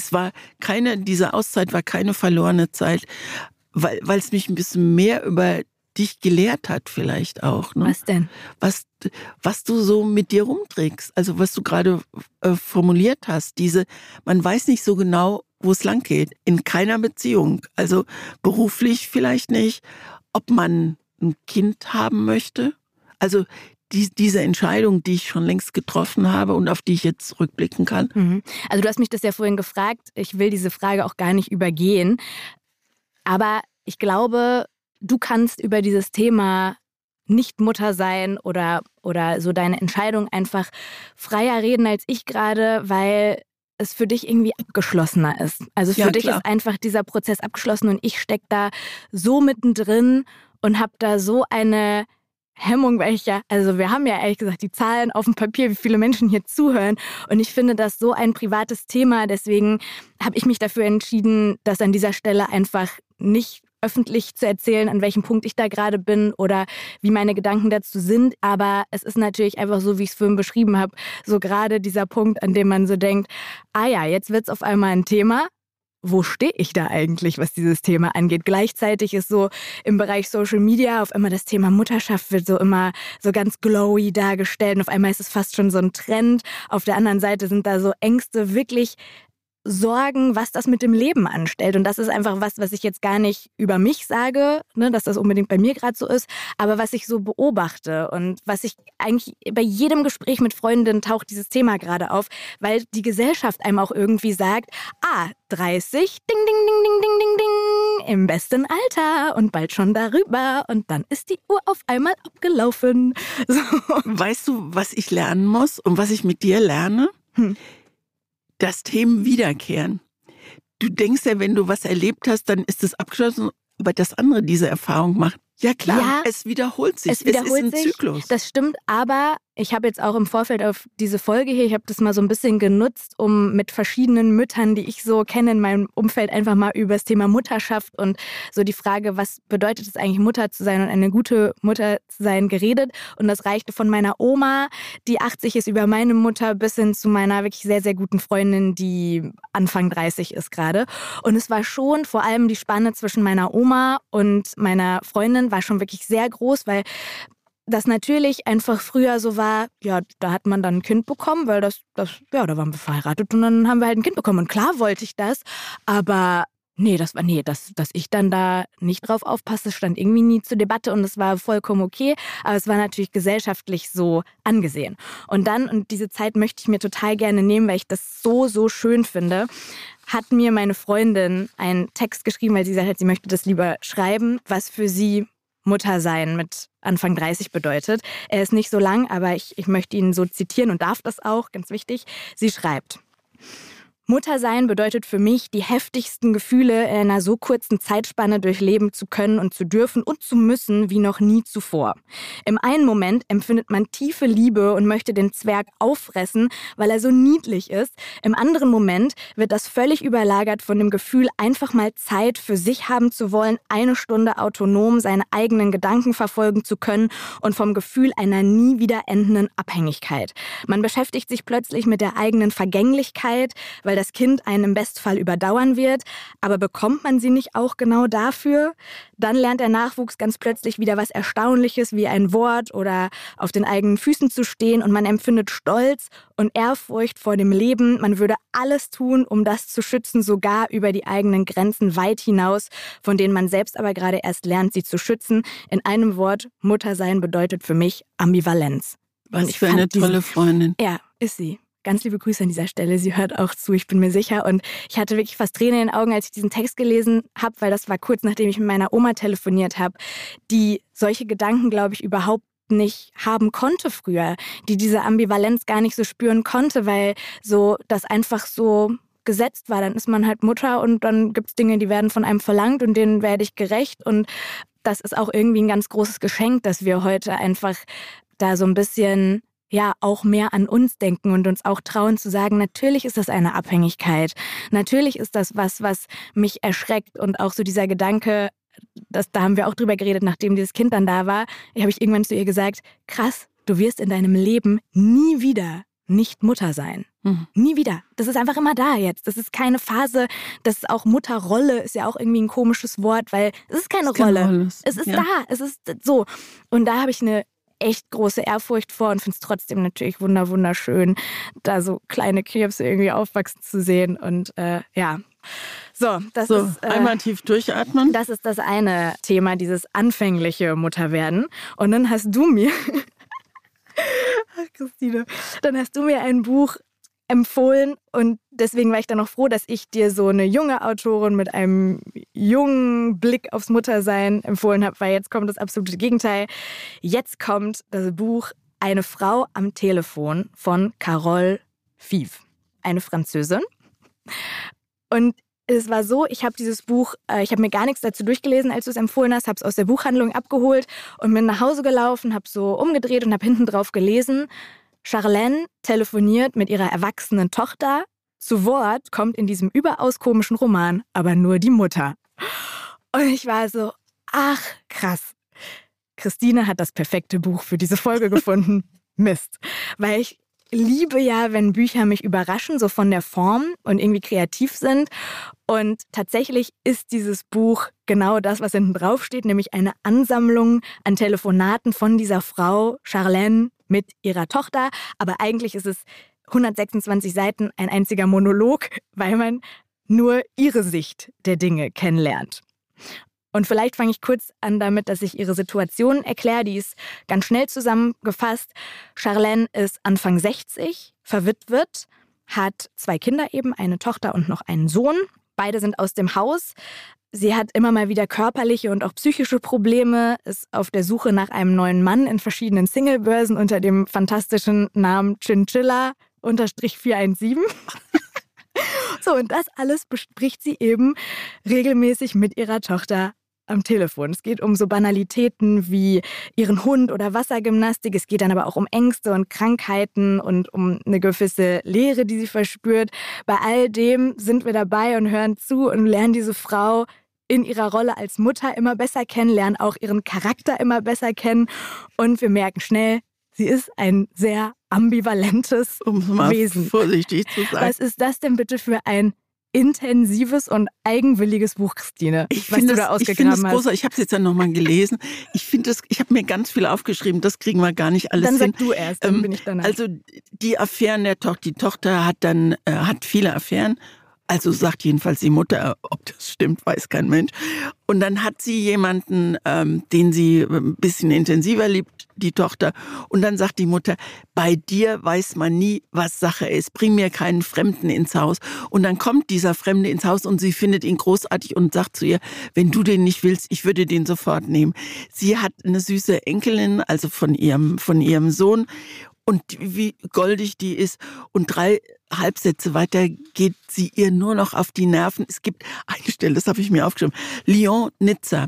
Speaker 1: diese Auszeit war keine verlorene Zeit, weil es mich ein bisschen mehr über dich gelehrt hat vielleicht auch. Ne?
Speaker 2: Was denn?
Speaker 1: Was du so mit dir rumträgst. Also was du gerade formuliert hast. Man weiß nicht so genau, wo es lang geht. In keiner Beziehung. Also beruflich vielleicht nicht. Ob man ein Kind haben möchte. Also diese Entscheidung, die ich schon längst getroffen habe und auf die ich jetzt zurückblicken kann.
Speaker 2: Mhm. Also du hast mich das ja vorhin gefragt. Ich will diese Frage auch gar nicht übergehen. Aber ich glaube, du kannst über dieses Thema nicht Mutter sein oder so deine Entscheidung einfach freier reden als ich gerade, weil es für dich irgendwie abgeschlossener ist. Also für dich ist einfach dieser Prozess abgeschlossen und ich stecke da so mittendrin und habe da so eine Hemmung, weil wir haben ja ehrlich gesagt die Zahlen auf dem Papier, wie viele Menschen hier zuhören, und ich finde das so ein privates Thema, deswegen habe ich mich dafür entschieden, das an dieser Stelle einfach nicht öffentlich zu erzählen, an welchem Punkt ich da gerade bin oder wie meine Gedanken dazu sind, aber es ist natürlich einfach so, wie ich es vorhin beschrieben habe, so gerade dieser Punkt, an dem man so denkt, jetzt wird es auf einmal ein Thema. wo stehe ich da eigentlich, was dieses Thema angeht? Gleichzeitig ist so im Bereich Social Media auf einmal das Thema Mutterschaft wird so immer so ganz glowy dargestellt und auf einmal ist es fast schon so ein Trend. Auf der anderen Seite sind da so Ängste, wirklich Sorgen, was das mit dem Leben anstellt. Und das ist einfach was ich jetzt gar nicht über mich sage, ne, dass das unbedingt bei mir gerade so ist, aber was ich so beobachte und was ich eigentlich bei jedem Gespräch mit Freundinnen taucht dieses Thema gerade auf, weil die Gesellschaft einem auch irgendwie sagt, 30, ding, ding, ding, ding, ding, ding, ding, im besten Alter und bald schon darüber und dann ist die Uhr auf einmal abgelaufen. So.
Speaker 1: Weißt du, was ich lernen muss und was ich mit dir lerne? Dass Themen wiederkehren. Du denkst ja, wenn du was erlebt hast, dann ist es abgeschlossen, aber das andere diese Erfahrung macht. Ja klar, ja, es wiederholt sich. Es ist ein Zyklus.
Speaker 2: Das stimmt, aber ich habe jetzt auch im Vorfeld auf diese Folge hier, ich habe das mal so ein bisschen genutzt, um mit verschiedenen Müttern, die ich so kenne in meinem Umfeld, einfach mal über das Thema Mutterschaft und so die Frage, was bedeutet es eigentlich, Mutter zu sein und eine gute Mutter zu sein, geredet. Und das reichte von meiner Oma, die 80 ist, über meine Mutter, bis hin zu meiner wirklich sehr, sehr guten Freundin, die Anfang 30 ist gerade. Und es war schon vor allem die Spanne zwischen meiner Oma und meiner Freundin war schon wirklich sehr groß, weil das natürlich einfach früher so war, ja, da hat man dann ein Kind bekommen, weil da waren wir verheiratet und dann haben wir halt ein Kind bekommen. Und klar wollte ich das, aber dass ich dann da nicht drauf aufpasse, stand irgendwie nie zur Debatte und es war vollkommen okay, aber es war natürlich gesellschaftlich so angesehen. Und diese Zeit möchte ich mir total gerne nehmen, weil ich das so, so schön finde, hat mir meine Freundin einen Text geschrieben, weil sie gesagt hat, sie möchte das lieber schreiben, was für sie Muttersein mit Anfang 30 bedeutet. Er ist nicht so lang, aber ich möchte ihn so zitieren und darf das auch, ganz wichtig. Sie schreibt: Muttersein bedeutet für mich, die heftigsten Gefühle in einer so kurzen Zeitspanne durchleben zu können und zu dürfen und zu müssen wie noch nie zuvor. Im einen Moment empfindet man tiefe Liebe und möchte den Zwerg auffressen, weil er so niedlich ist. Im anderen Moment wird das völlig überlagert von dem Gefühl, einfach mal Zeit für sich haben zu wollen, eine Stunde autonom seine eigenen Gedanken verfolgen zu können und vom Gefühl einer nie wieder endenden Abhängigkeit. Man beschäftigt sich plötzlich mit der eigenen Vergänglichkeit, weil das Kind einen im Bestfall überdauern wird. Aber bekommt man sie nicht auch genau dafür? Dann lernt der Nachwuchs ganz plötzlich wieder was Erstaunliches wie ein Wort oder auf den eigenen Füßen zu stehen und man empfindet Stolz und Ehrfurcht vor dem Leben. Man würde alles tun, um das zu schützen, sogar über die eigenen Grenzen weit hinaus, von denen man selbst aber gerade erst lernt, sie zu schützen. In einem Wort, Muttersein bedeutet für mich Ambivalenz.
Speaker 1: Was für eine tolle Freundin.
Speaker 2: Ja, ist sie. Ganz liebe Grüße an dieser Stelle. Sie hört auch zu, ich bin mir sicher. Und ich hatte wirklich fast Tränen in den Augen, als ich diesen Text gelesen habe, weil das war kurz nachdem ich mit meiner Oma telefoniert habe, die solche Gedanken, glaube ich, überhaupt nicht haben konnte früher, die diese Ambivalenz gar nicht so spüren konnte, weil so das einfach so gesetzt war. Dann ist man halt Mutter und dann gibt es Dinge, die werden von einem verlangt und denen werde ich gerecht. Und das ist auch irgendwie ein ganz großes Geschenk, dass wir heute einfach da so ein bisschen auch mehr an uns denken und uns auch trauen zu sagen, natürlich ist das eine Abhängigkeit. Natürlich ist das was mich erschreckt und auch so dieser Gedanke, da haben wir auch drüber geredet, nachdem dieses Kind dann da war, habe ich irgendwann zu ihr gesagt, krass, du wirst in deinem Leben nie wieder nicht Mutter sein. Nie wieder. Das ist einfach immer da jetzt. Das ist keine Phase, das ist auch Mutterrolle, ist ja auch irgendwie ein komisches Wort, weil es ist keine Rolle. Es ist da, es ist so. Und da habe ich eine echt große Ehrfurcht vor und finde es trotzdem natürlich wunderschön, da so kleine Krebse irgendwie aufwachsen zu sehen. Und So, das ist
Speaker 1: einmal tief durchatmen.
Speaker 2: Das ist das eine Thema, dieses anfängliche Mutterwerden. Und dann hast du mir, Christine, ein Buch empfohlen und deswegen war ich dann auch froh, dass ich dir so eine junge Autorin mit einem jungen Blick aufs Muttersein empfohlen habe, weil jetzt kommt das absolute Gegenteil. Jetzt kommt das Buch Eine Frau am Telefon von Carole Fives, eine Französin. Und es war so, ich habe dieses Buch, ich habe mir gar nichts dazu durchgelesen, als du es empfohlen hast, habe es aus der Buchhandlung abgeholt und bin nach Hause gelaufen, habe so umgedreht und habe hinten drauf gelesen, Charlene telefoniert mit ihrer erwachsenen Tochter. Zu Wort kommt in diesem überaus komischen Roman aber nur die Mutter. Und ich war so, ach krass. Christine hat das perfekte Buch für diese Folge gefunden. Mist. Weil ich liebe ja, wenn Bücher mich überraschen, so von der Form und irgendwie kreativ sind. Und tatsächlich ist dieses Buch genau das, was hinten drauf steht, nämlich eine Ansammlung an Telefonaten von dieser Frau, Charlene, mit ihrer Tochter. Aber eigentlich ist es 126 Seiten, ein einziger Monolog, weil man nur ihre Sicht der Dinge kennenlernt. Und vielleicht fange ich kurz an damit, dass ich ihre Situation erkläre. Die ist ganz schnell zusammengefasst. Charlene ist Anfang 60, verwitwet, hat 2 Kinder eben, eine Tochter und noch einen Sohn. Beide sind aus dem Haus. Sie hat immer mal wieder körperliche und auch psychische Probleme, ist auf der Suche nach einem neuen Mann in verschiedenen Singlebörsen unter dem fantastischen Namen Chinchilla_417. So, und das alles bespricht sie eben regelmäßig mit ihrer Tochter am Telefon. Es geht um so Banalitäten wie ihren Hund oder Wassergymnastik. Es geht dann aber auch um Ängste und Krankheiten und um eine gewisse Leere, die sie verspürt. Bei all dem sind wir dabei und hören zu und lernen diese Frau in ihrer Rolle als Mutter immer besser kennen, lernen auch ihren Charakter immer besser kennen. Und wir merken schnell, sie ist ein sehr ambivalentes Wesen.
Speaker 1: Vorsichtig zu sein.
Speaker 2: Was ist das denn bitte für ein intensives und eigenwilliges Buch, Christine,
Speaker 1: Ich finde es großartig. Ich habe es jetzt dann nochmal gelesen. Ich habe mir ganz viel aufgeschrieben. Das kriegen wir gar nicht alles hin.
Speaker 2: Dann sag du erst, dann bin ich danach.
Speaker 1: Also die Affären der Tochter. Die Tochter hat viele Affären. Also sagt jedenfalls die Mutter, ob das stimmt, weiß kein Mensch. Und dann hat sie jemanden, den sie ein bisschen intensiver liebt, die Tochter. Und dann sagt die Mutter, bei dir weiß man nie, was Sache ist. Bring mir keinen Fremden ins Haus. Und dann kommt dieser Fremde ins Haus und sie findet ihn großartig und sagt zu ihr, wenn du den nicht willst, ich würde den sofort nehmen. Sie hat eine süße Enkelin, also von ihrem Sohn. Und wie goldig die ist. Und 3 Halbsätze weiter geht sie ihr nur noch auf die Nerven. Es gibt eine Stelle, das habe ich mir aufgeschrieben. Lyon-Nizza.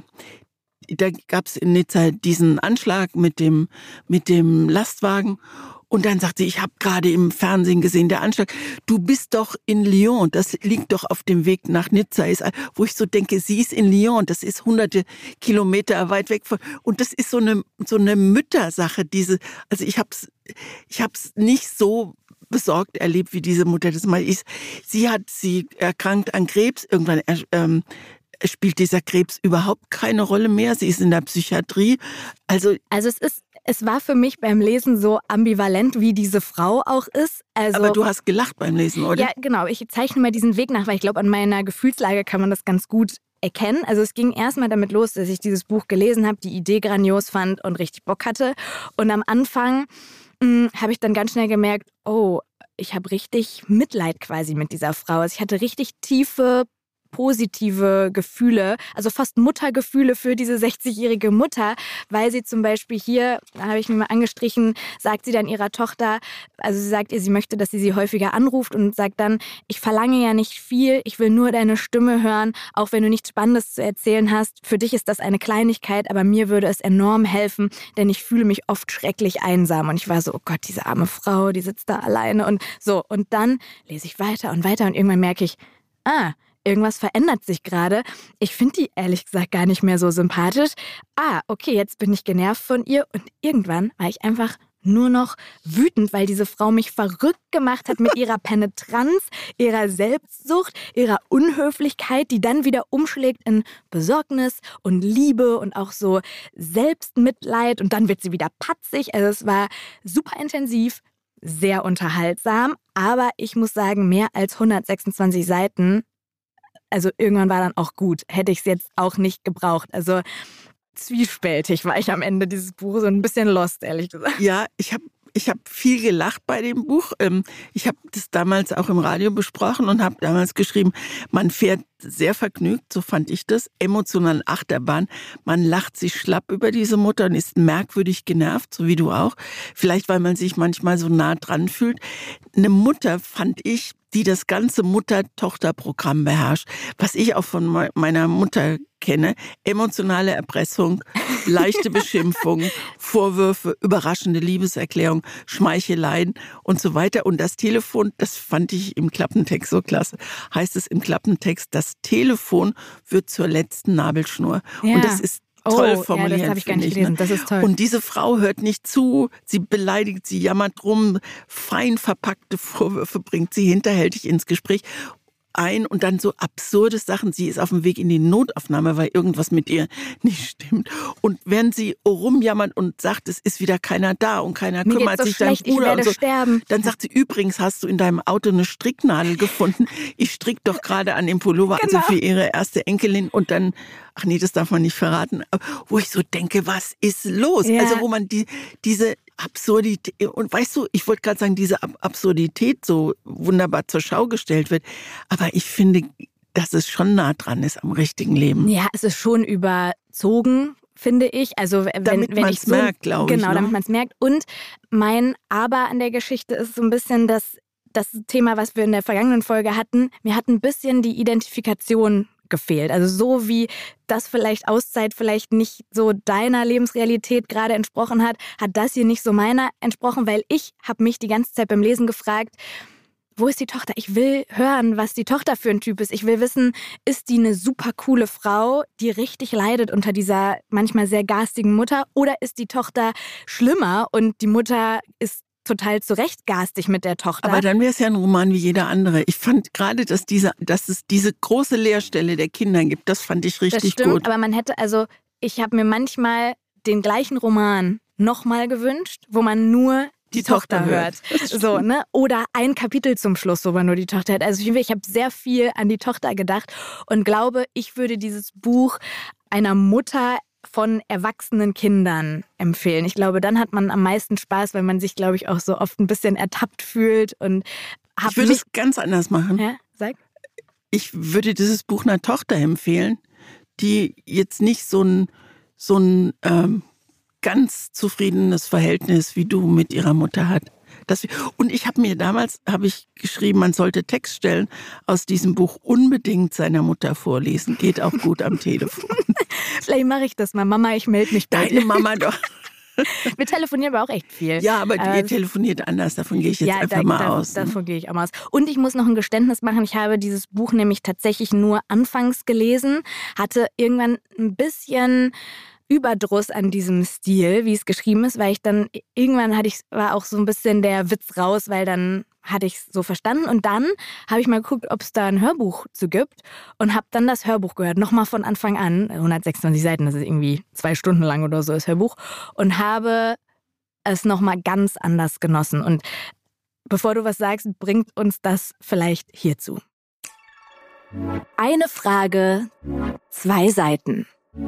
Speaker 1: Da gab es in Nizza diesen Anschlag mit dem Lastwagen. Und dann sagt sie, ich habe gerade im Fernsehen gesehen, der Anschlag, du bist doch in Lyon, das liegt doch auf dem Weg nach Nizza. Wo ich so denke, sie ist in Lyon, das ist hunderte Kilometer weit weg von, und das ist so eine Müttersache, also ich hab's nicht so besorgt erlebt, wie diese Mutter das mal ist. Sie erkrankt an Krebs, irgendwann spielt dieser Krebs überhaupt keine Rolle mehr, sie ist in der Psychiatrie. Also
Speaker 2: es war für mich beim Lesen so ambivalent, wie diese Frau auch ist. Also,
Speaker 1: aber du hast gelacht beim Lesen, oder?
Speaker 2: Ja, genau. Ich zeichne mal diesen Weg nach, weil ich glaube, an meiner Gefühlslage kann man das ganz gut erkennen. Also es ging erstmal damit los, dass ich dieses Buch gelesen habe, die Idee grandios fand und richtig Bock hatte. Und am Anfang habe ich dann ganz schnell gemerkt, oh, ich habe richtig Mitleid quasi mit dieser Frau. Also ich hatte richtig tiefe, positive Gefühle, also fast Muttergefühle für diese 60-jährige Mutter, weil sie zum Beispiel hier, da habe ich mir mal angestrichen, sagt sie dann ihrer Tochter, also sie sagt ihr, sie möchte, dass sie häufiger anruft und sagt dann, ich verlange ja nicht viel, ich will nur deine Stimme hören, auch wenn du nichts Spannendes zu erzählen hast. Für dich ist das eine Kleinigkeit, aber mir würde es enorm helfen, denn ich fühle mich oft schrecklich einsam. Und ich war so, oh Gott, diese arme Frau, die sitzt da alleine und so. Und dann lese ich weiter und irgendwann merke ich, irgendwas verändert sich gerade. Ich finde die ehrlich gesagt gar nicht mehr so sympathisch. Okay, jetzt bin ich genervt von ihr. Und irgendwann war ich einfach nur noch wütend, weil diese Frau mich verrückt gemacht hat mit ihrer Penetranz, ihrer Selbstsucht, ihrer Unhöflichkeit, die dann wieder umschlägt in Besorgnis und Liebe und auch so Selbstmitleid. Und dann wird sie wieder patzig. Also es war super intensiv, sehr unterhaltsam. Aber ich muss sagen, mehr als 126 Seiten. Also irgendwann war dann auch gut. Hätte ich es jetzt auch nicht gebraucht. Also zwiespältig war ich am Ende dieses Buches und ein bisschen lost, ehrlich gesagt.
Speaker 1: Ja, ich hab viel gelacht bei dem Buch. Ich habe das damals auch im Radio besprochen und habe damals geschrieben, man fährt sehr vergnügt, so fand ich das, emotional Achterbahn. Man lacht sich schlapp über diese Mutter und ist merkwürdig genervt, so wie du auch. Vielleicht, weil man sich manchmal so nah dran fühlt. Eine Mutter, fand ich, die das ganze Mutter-Tochter-Programm beherrscht, was ich auch von meiner Mutter kenne. Emotionale Erpressung, leichte Beschimpfung, Vorwürfe, überraschende Liebeserklärung, Schmeicheleien und so weiter. Und das Telefon, das fand ich im Klappentext so klasse, heißt es im Klappentext, das Telefon wird zur letzten Nabelschnur. Ja. Und das ist toll formuliert.
Speaker 2: Ja, das habe ich gar nicht gelesen. Das ist toll.
Speaker 1: Und diese Frau hört nicht zu, sie beleidigt, sie jammert rum, fein verpackte Vorwürfe bringt sie hinterhältig ins Gespräch ein und dann so absurde Sachen. Sie ist auf dem Weg in die Notaufnahme, weil irgendwas mit ihr nicht stimmt. Und während sie rumjammert und sagt, es ist wieder keiner da und keiner
Speaker 2: Mir
Speaker 1: kümmert
Speaker 2: geht's so
Speaker 1: sich, dein
Speaker 2: schlecht, ich
Speaker 1: Bruder
Speaker 2: werde
Speaker 1: und so,
Speaker 2: sterben.
Speaker 1: dann sagt sie, übrigens hast du in deinem Auto eine Stricknadel gefunden. Ich stricke doch gerade an dem Pullover,
Speaker 2: Genau.
Speaker 1: also für ihre erste Enkelin und dann, ach nee, das darf man nicht verraten, wo ich so denke, was ist los?
Speaker 2: Ja.
Speaker 1: Also wo man diese Absurdität, und weißt du, ich wollte gerade sagen, diese Absurdität so wunderbar zur Schau gestellt wird, aber ich finde, dass es schon nah dran ist am richtigen Leben.
Speaker 2: Ja, es ist schon überzogen, finde ich. Also
Speaker 1: damit man es merkt, glaube ich.
Speaker 2: Genau, damit man es merkt. Und mein Aber an der Geschichte ist so ein bisschen das Thema, was wir in der vergangenen Folge hatten. Mir hat ein bisschen die Identifikation gefehlt. Also so wie das vielleicht Auszeit vielleicht nicht so deiner Lebensrealität gerade entsprochen hat das hier nicht so meiner entsprochen, weil ich habe mich die ganze Zeit beim Lesen gefragt, wo ist die Tochter? Ich will hören, was die Tochter für ein Typ ist. Ich will wissen, ist die eine super coole Frau, die richtig leidet unter dieser manchmal sehr garstigen Mutter, oder ist die Tochter schlimmer und die Mutter ist total zurechtgarstig mit der Tochter?
Speaker 1: Aber dann wäre es ja ein Roman wie jeder andere. Ich fand gerade, dass es diese große Leerstelle der Kinder gibt, das fand ich richtig
Speaker 2: das stimmt,
Speaker 1: gut.
Speaker 2: Aber ich habe mir manchmal den gleichen Roman nochmal gewünscht, wo man nur die Tochter hört. So, ne? Oder ein Kapitel zum Schluss, wo man nur die Tochter hört. Also ich habe sehr viel an die Tochter gedacht und glaube, ich würde dieses Buch einer Mutter von erwachsenen Kindern empfehlen. Ich glaube, dann hat man am meisten Spaß, weil man sich, glaube ich, auch so oft ein bisschen ertappt fühlt. Und
Speaker 1: ich würde es ganz anders machen.
Speaker 2: Ja, sag.
Speaker 1: Ich würde dieses Buch einer Tochter empfehlen, die jetzt nicht so ein ganz zufriedenes Verhältnis wie du mit ihrer Mutter hat. Und ich habe mir damals geschrieben, man sollte Textstellen aus diesem Buch unbedingt seiner Mutter vorlesen. Geht auch gut am Telefon.
Speaker 2: Vielleicht mache ich das mal. Mama, ich melde mich bei dir.
Speaker 1: Deine Mama doch.
Speaker 2: Wir telefonieren aber auch echt viel.
Speaker 1: Ja, aber ihr telefoniert anders. Davon gehe ich jetzt einfach mal aus.
Speaker 2: Davon gehe ich auch mal aus. Und ich muss noch ein Geständnis machen. Ich habe dieses Buch nämlich tatsächlich nur anfangs gelesen, hatte irgendwann ein bisschen Überdruss an diesem Stil, wie es geschrieben ist, weil ich dann irgendwann war auch so ein bisschen der Witz raus, weil dann hatte ich es so verstanden und dann habe ich mal geguckt, ob es da ein Hörbuch zu gibt und habe dann das Hörbuch gehört, nochmal von Anfang an, 126 Seiten, das ist irgendwie 2 Stunden lang oder so das Hörbuch und habe es nochmal ganz anders genossen und bevor du was sagst, bringt uns das vielleicht hierzu. Eine Frage, 2 Seiten.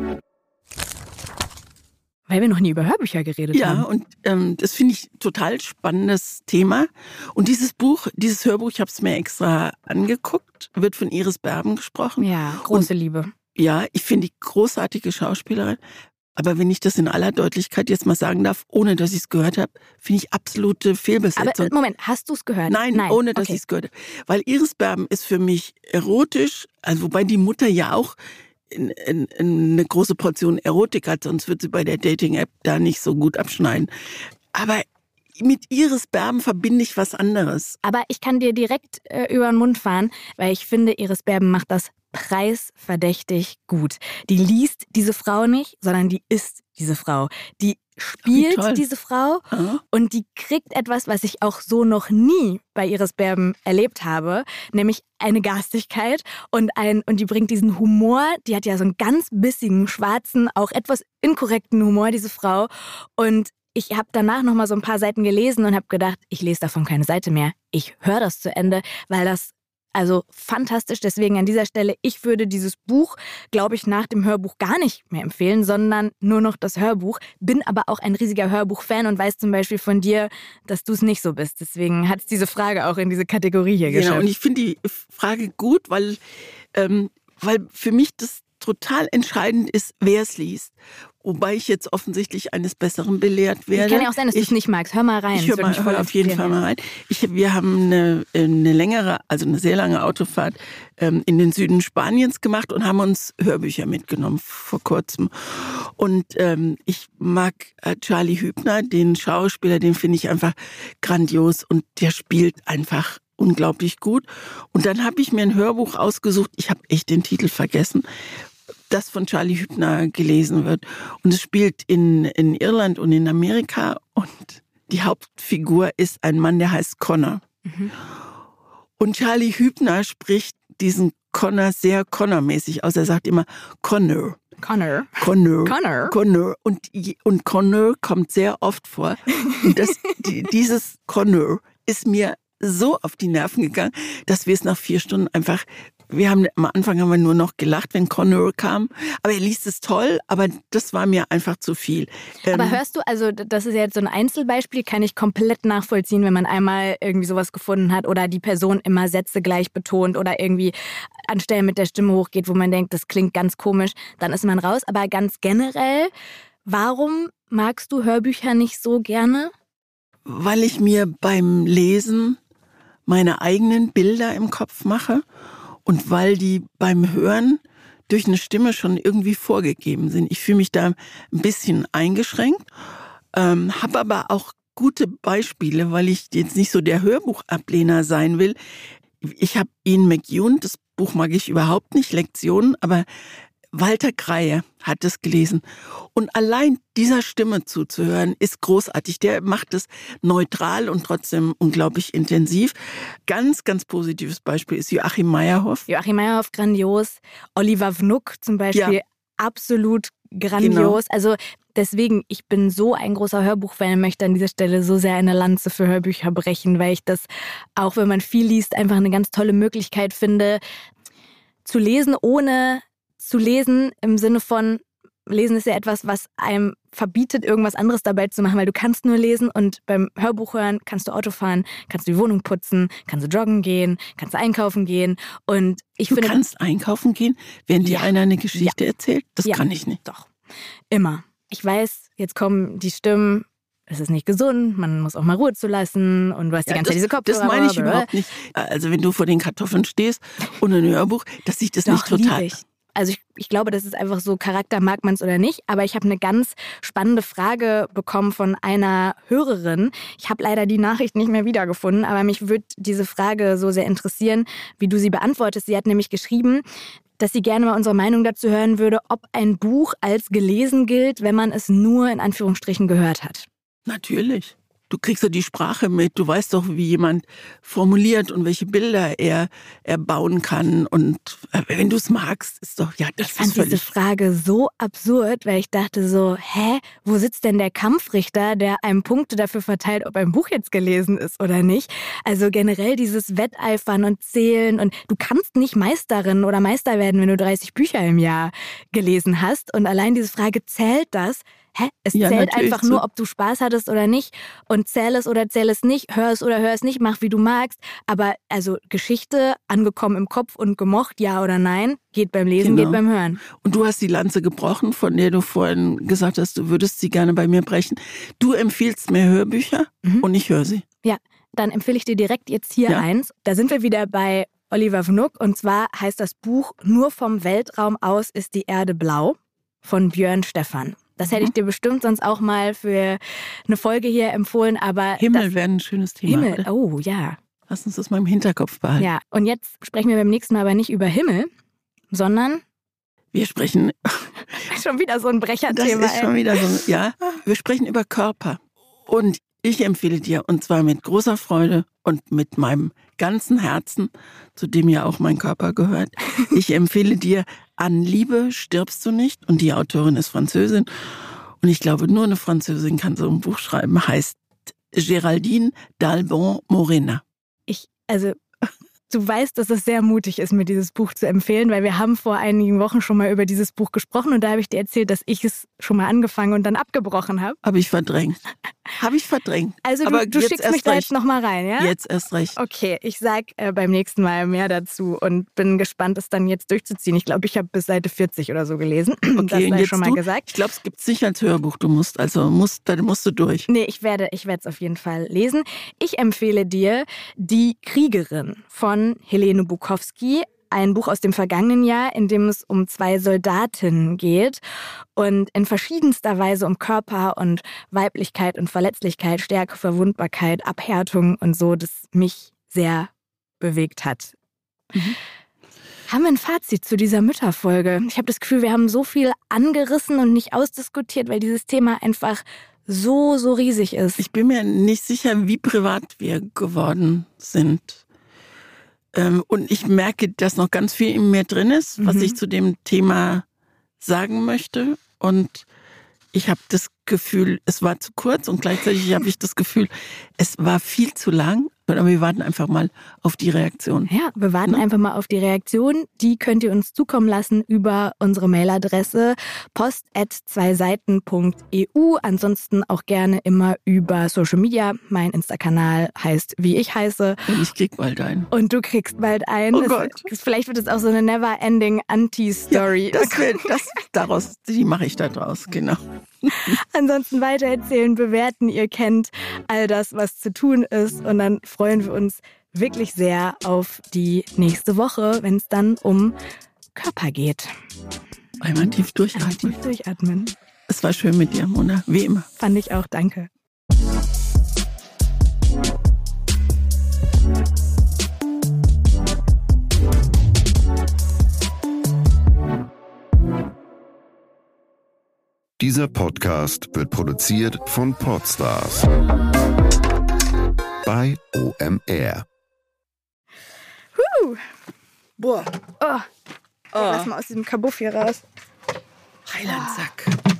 Speaker 2: Weil wir noch nie über Hörbücher geredet haben.
Speaker 1: Ja, und das finde ich total spannendes Thema. Und dieses Hörbuch, ich habe es mir extra angeguckt, wird von Iris Berben gesprochen.
Speaker 2: Ja, große Liebe.
Speaker 1: Ja, ich finde die großartige Schauspielerin. Aber wenn ich das in aller Deutlichkeit jetzt mal sagen darf, ohne dass ich es gehört habe, finde ich absolute Fehlbesetzung.
Speaker 2: Aber Moment, hast du es gehört?
Speaker 1: Nein, ohne dass ich es gehört habe. Weil Iris Berben ist für mich erotisch, also wobei die Mutter ja auch eine große Portion Erotik hat, sonst wird sie bei der Dating-App da nicht so gut abschneiden. Aber mit Iris Berben verbinde ich was anderes.
Speaker 2: Aber ich kann dir direkt über den Mund fahren, weil ich finde, Iris Berben macht das preisverdächtig gut. Die liest diese Frau nicht, sondern die ist diese Frau. Die spielt diese Frau und die kriegt etwas, was ich auch so noch nie bei Iris Berben erlebt habe, nämlich eine Garstigkeit und die bringt diesen Humor, die hat ja so einen ganz bissigen, schwarzen, auch etwas inkorrekten Humor, diese Frau. Und ich habe danach noch mal so ein paar Seiten gelesen und habe gedacht, ich lese davon keine Seite mehr. Ich höre das zu Ende, weil das also fantastisch. Deswegen an dieser Stelle, ich würde dieses Buch, glaube ich, nach dem Hörbuch gar nicht mehr empfehlen, sondern nur noch das Hörbuch. Bin aber auch ein riesiger Hörbuch-Fan und weiß zum Beispiel von dir, dass du es nicht so bist. Deswegen hat es diese Frage auch in diese Kategorie hier geschafft.
Speaker 1: Genau, und ich finde die Frage gut, weil für mich das total entscheidend ist, wer es liest. Wobei ich jetzt offensichtlich eines Besseren belehrt werde.
Speaker 2: Kann ja auch sein, dass du es nicht magst. Hör mal rein.
Speaker 1: Ich höre auf jeden Fall mal rein. Wir haben eine sehr lange Autofahrt in den Süden Spaniens gemacht und haben uns Hörbücher mitgenommen vor kurzem. Und ich mag Charlie Hübner, den Schauspieler, den finde ich einfach grandios und der spielt einfach unglaublich gut. Und dann habe ich mir ein Hörbuch ausgesucht. Ich habe echt den Titel vergessen. das von Charlie Hübner gelesen wird. Und es spielt in Irland und in Amerika. Und die Hauptfigur ist ein Mann, der heißt Connor. Mhm. Und Charlie Hübner spricht diesen Connor sehr Connor-mäßig aus. Er sagt immer Connor.
Speaker 2: Connor.
Speaker 1: Connor.
Speaker 2: Connor.
Speaker 1: Connor. Und Connor kommt sehr oft vor. Und dieses Connor ist mir so auf die Nerven gegangen, dass wir es nach 4 Stunden einfach, am Anfang haben wir nur noch gelacht, wenn Connor kam. Aber er liest es toll, aber das war mir einfach zu viel.
Speaker 2: Aber hörst du, also das ist ja jetzt so ein Einzelbeispiel, kann ich komplett nachvollziehen, wenn man einmal irgendwie sowas gefunden hat oder die Person immer Sätze gleich betont oder irgendwie anstelle mit der Stimme hochgeht, wo man denkt, das klingt ganz komisch, dann ist man raus. Aber ganz generell, warum magst du Hörbücher nicht so gerne?
Speaker 1: Weil ich mir beim Lesen meine eigenen Bilder im Kopf mache und weil die beim Hören durch eine Stimme schon irgendwie vorgegeben sind. Ich fühle mich da ein bisschen eingeschränkt, habe aber auch gute Beispiele, weil ich jetzt nicht so der Hörbuchablehner sein will. Ich habe Ian McEwan, das Buch mag ich überhaupt nicht, Lektionen, aber Walter Kreie hat es gelesen. Und allein dieser Stimme zuzuhören, ist großartig. Der macht es neutral und trotzdem unglaublich intensiv. Ganz, ganz positives Beispiel ist Joachim Meyerhoff.
Speaker 2: Joachim Meyerhoff, grandios. Oliver Wnuck zum Beispiel, absolut grandios. Genau. Also deswegen, ich bin so ein großer Hörbuchfan, möchte an dieser Stelle so sehr eine Lanze für Hörbücher brechen, weil ich das, auch wenn man viel liest, einfach eine ganz tolle Möglichkeit finde, zu lesen, ohne zu lesen, im Sinne von, Lesen ist ja etwas, was einem verbietet, irgendwas anderes dabei zu machen, weil du kannst nur lesen und beim Hörbuch hören kannst du Auto fahren, kannst du die Wohnung putzen, kannst du joggen gehen, kannst du einkaufen gehen. Und du
Speaker 1: kannst einkaufen gehen, wenn dir einer eine Geschichte erzählt? Das kann ich nicht.
Speaker 2: Doch, immer. Ich weiß, jetzt kommen die Stimmen, es ist nicht gesund, man muss auch mal Ruhe zulassen und du hast die ganze Zeit diese Kopfhörer.
Speaker 1: Das meine ich überhaupt nicht. Also wenn du vor den Kartoffeln stehst und ein Hörbuch, dass ich das nicht total...
Speaker 2: Also ich glaube, das ist einfach so, Charakter mag man es oder nicht. Aber ich habe eine ganz spannende Frage bekommen von einer Hörerin. Ich habe leider die Nachricht nicht mehr wiedergefunden, aber mich würde diese Frage so sehr interessieren, wie du sie beantwortest. Sie hat nämlich geschrieben, dass sie gerne mal unsere Meinung dazu hören würde, ob ein Buch als gelesen gilt, wenn man es nur in Anführungsstrichen gehört hat.
Speaker 1: Natürlich. Du kriegst ja die Sprache mit, du weißt doch, wie jemand formuliert und welche Bilder er bauen kann. Und wenn du es magst, ist doch, das
Speaker 2: ich fand diese Frage so absurd, weil ich dachte so, wo sitzt denn der Kampfrichter, der einem Punkte dafür verteilt, ob ein Buch jetzt gelesen ist oder nicht? Also generell dieses Wetteifern und Zählen und du kannst nicht Meisterin oder Meister werden, wenn du 30 Bücher im Jahr gelesen hast. Und allein diese Frage, zählt das? Es zählt einfach nur, ob du Spaß hattest oder nicht. Und zähl es oder zähl es nicht, hör es oder hör es nicht, mach wie du magst. Aber also Geschichte, angekommen im Kopf und gemocht, ja oder nein, geht beim Lesen, geht beim Hören.
Speaker 1: Und du hast die Lanze gebrochen, von der du vorhin gesagt hast, du würdest sie gerne bei mir brechen. Du empfiehlst mir Hörbücher und ich höre sie.
Speaker 2: Ja, dann empfehle ich dir direkt jetzt hier eins. Da sind wir wieder bei Oliver Wnuck. Und zwar heißt das Buch Nur vom Weltraum aus ist die Erde blau von Björn Stephan. Das hätte ich dir bestimmt sonst auch mal für eine Folge hier empfohlen, aber...
Speaker 1: Himmel wäre ein schönes Thema.
Speaker 2: Himmel, oder? Oh ja.
Speaker 1: Lass uns das mal im Hinterkopf behalten.
Speaker 2: Ja, und jetzt sprechen wir beim nächsten Mal aber nicht über Himmel, sondern...
Speaker 1: Wir sprechen...
Speaker 2: schon wieder so ein Brecherthema.
Speaker 1: Das ist schon wieder so, wir sprechen über Körper. Und ich empfehle dir, und zwar mit großer Freude und mit meinem ganzen Herzen, zu dem ja auch mein Körper gehört, ich empfehle dir An Liebe stirbst du nicht. Und die Autorin ist Französin. Und ich glaube, nur eine Französin kann so ein Buch schreiben. Heißt Géraldine d'Albon-Morena.
Speaker 2: Du weißt, dass es sehr mutig ist, mir dieses Buch zu empfehlen, weil wir haben vor einigen Wochen schon mal über dieses Buch gesprochen und da habe ich dir erzählt, dass ich es schon mal angefangen und dann abgebrochen habe.
Speaker 1: Habe ich verdrängt.
Speaker 2: Also du schickst mich da jetzt nochmal rein, ja?
Speaker 1: Jetzt erst recht.
Speaker 2: Okay, ich sag beim nächsten Mal mehr dazu und bin gespannt, es dann jetzt durchzuziehen. Ich glaube, ich habe bis Seite 40 oder so gelesen.
Speaker 1: Okay,
Speaker 2: das sei
Speaker 1: jetzt
Speaker 2: schon mal gesagt.
Speaker 1: Ich glaube, es gibt es nicht als Hörbuch. Da musst du durch.
Speaker 2: Nee, ich werde es auf jeden Fall lesen. Ich empfehle dir Die Kriegerin von Helene Bukowski. Ein Buch aus dem vergangenen Jahr, in dem es um 2 Soldatinnen geht und in verschiedenster Weise um Körper und Weiblichkeit und Verletzlichkeit, Stärke, Verwundbarkeit, Abhärtung und so, das mich sehr bewegt hat. Haben wir ein Fazit zu dieser Mütterfolge? Ich habe das Gefühl, wir haben so viel angerissen und nicht ausdiskutiert, weil dieses Thema einfach so riesig ist.
Speaker 1: Ich bin mir nicht sicher, wie privat wir geworden sind. Und ich merke, dass noch ganz viel in mir drin ist, was ich zu dem Thema sagen möchte. Und ich habe das Gefühl, es war zu kurz und gleichzeitig habe ich das Gefühl, es war viel zu lang. Aber wir warten einfach mal auf die Reaktion.
Speaker 2: Ja, wir warten einfach mal auf die Reaktion. Die könnt ihr uns zukommen lassen über unsere Mailadresse post@zweiseiten.eu. Ansonsten auch gerne immer über Social Media. Mein Insta-Kanal heißt, wie ich heiße.
Speaker 1: Und ich krieg bald ein.
Speaker 2: Und du kriegst bald ein.
Speaker 1: Oh Gott.
Speaker 2: Vielleicht wird es auch so eine never-ending Anti-Story.
Speaker 1: Ja, die mache ich da draus, genau.
Speaker 2: Ansonsten weitererzählen, bewerten. Ihr kennt all das, was zu tun ist. Und dann freuen wir uns wirklich sehr auf die nächste Woche, wenn es dann um Körper geht.
Speaker 1: Einmal tief durchatmen. Es war schön mit dir, Mona, wie immer.
Speaker 2: Fand ich auch, danke.
Speaker 3: Dieser Podcast wird produziert von Podstars bei OMR.
Speaker 2: Boah. Oh. Lass mal aus diesem Kabuff hier raus.
Speaker 1: Heilandsack.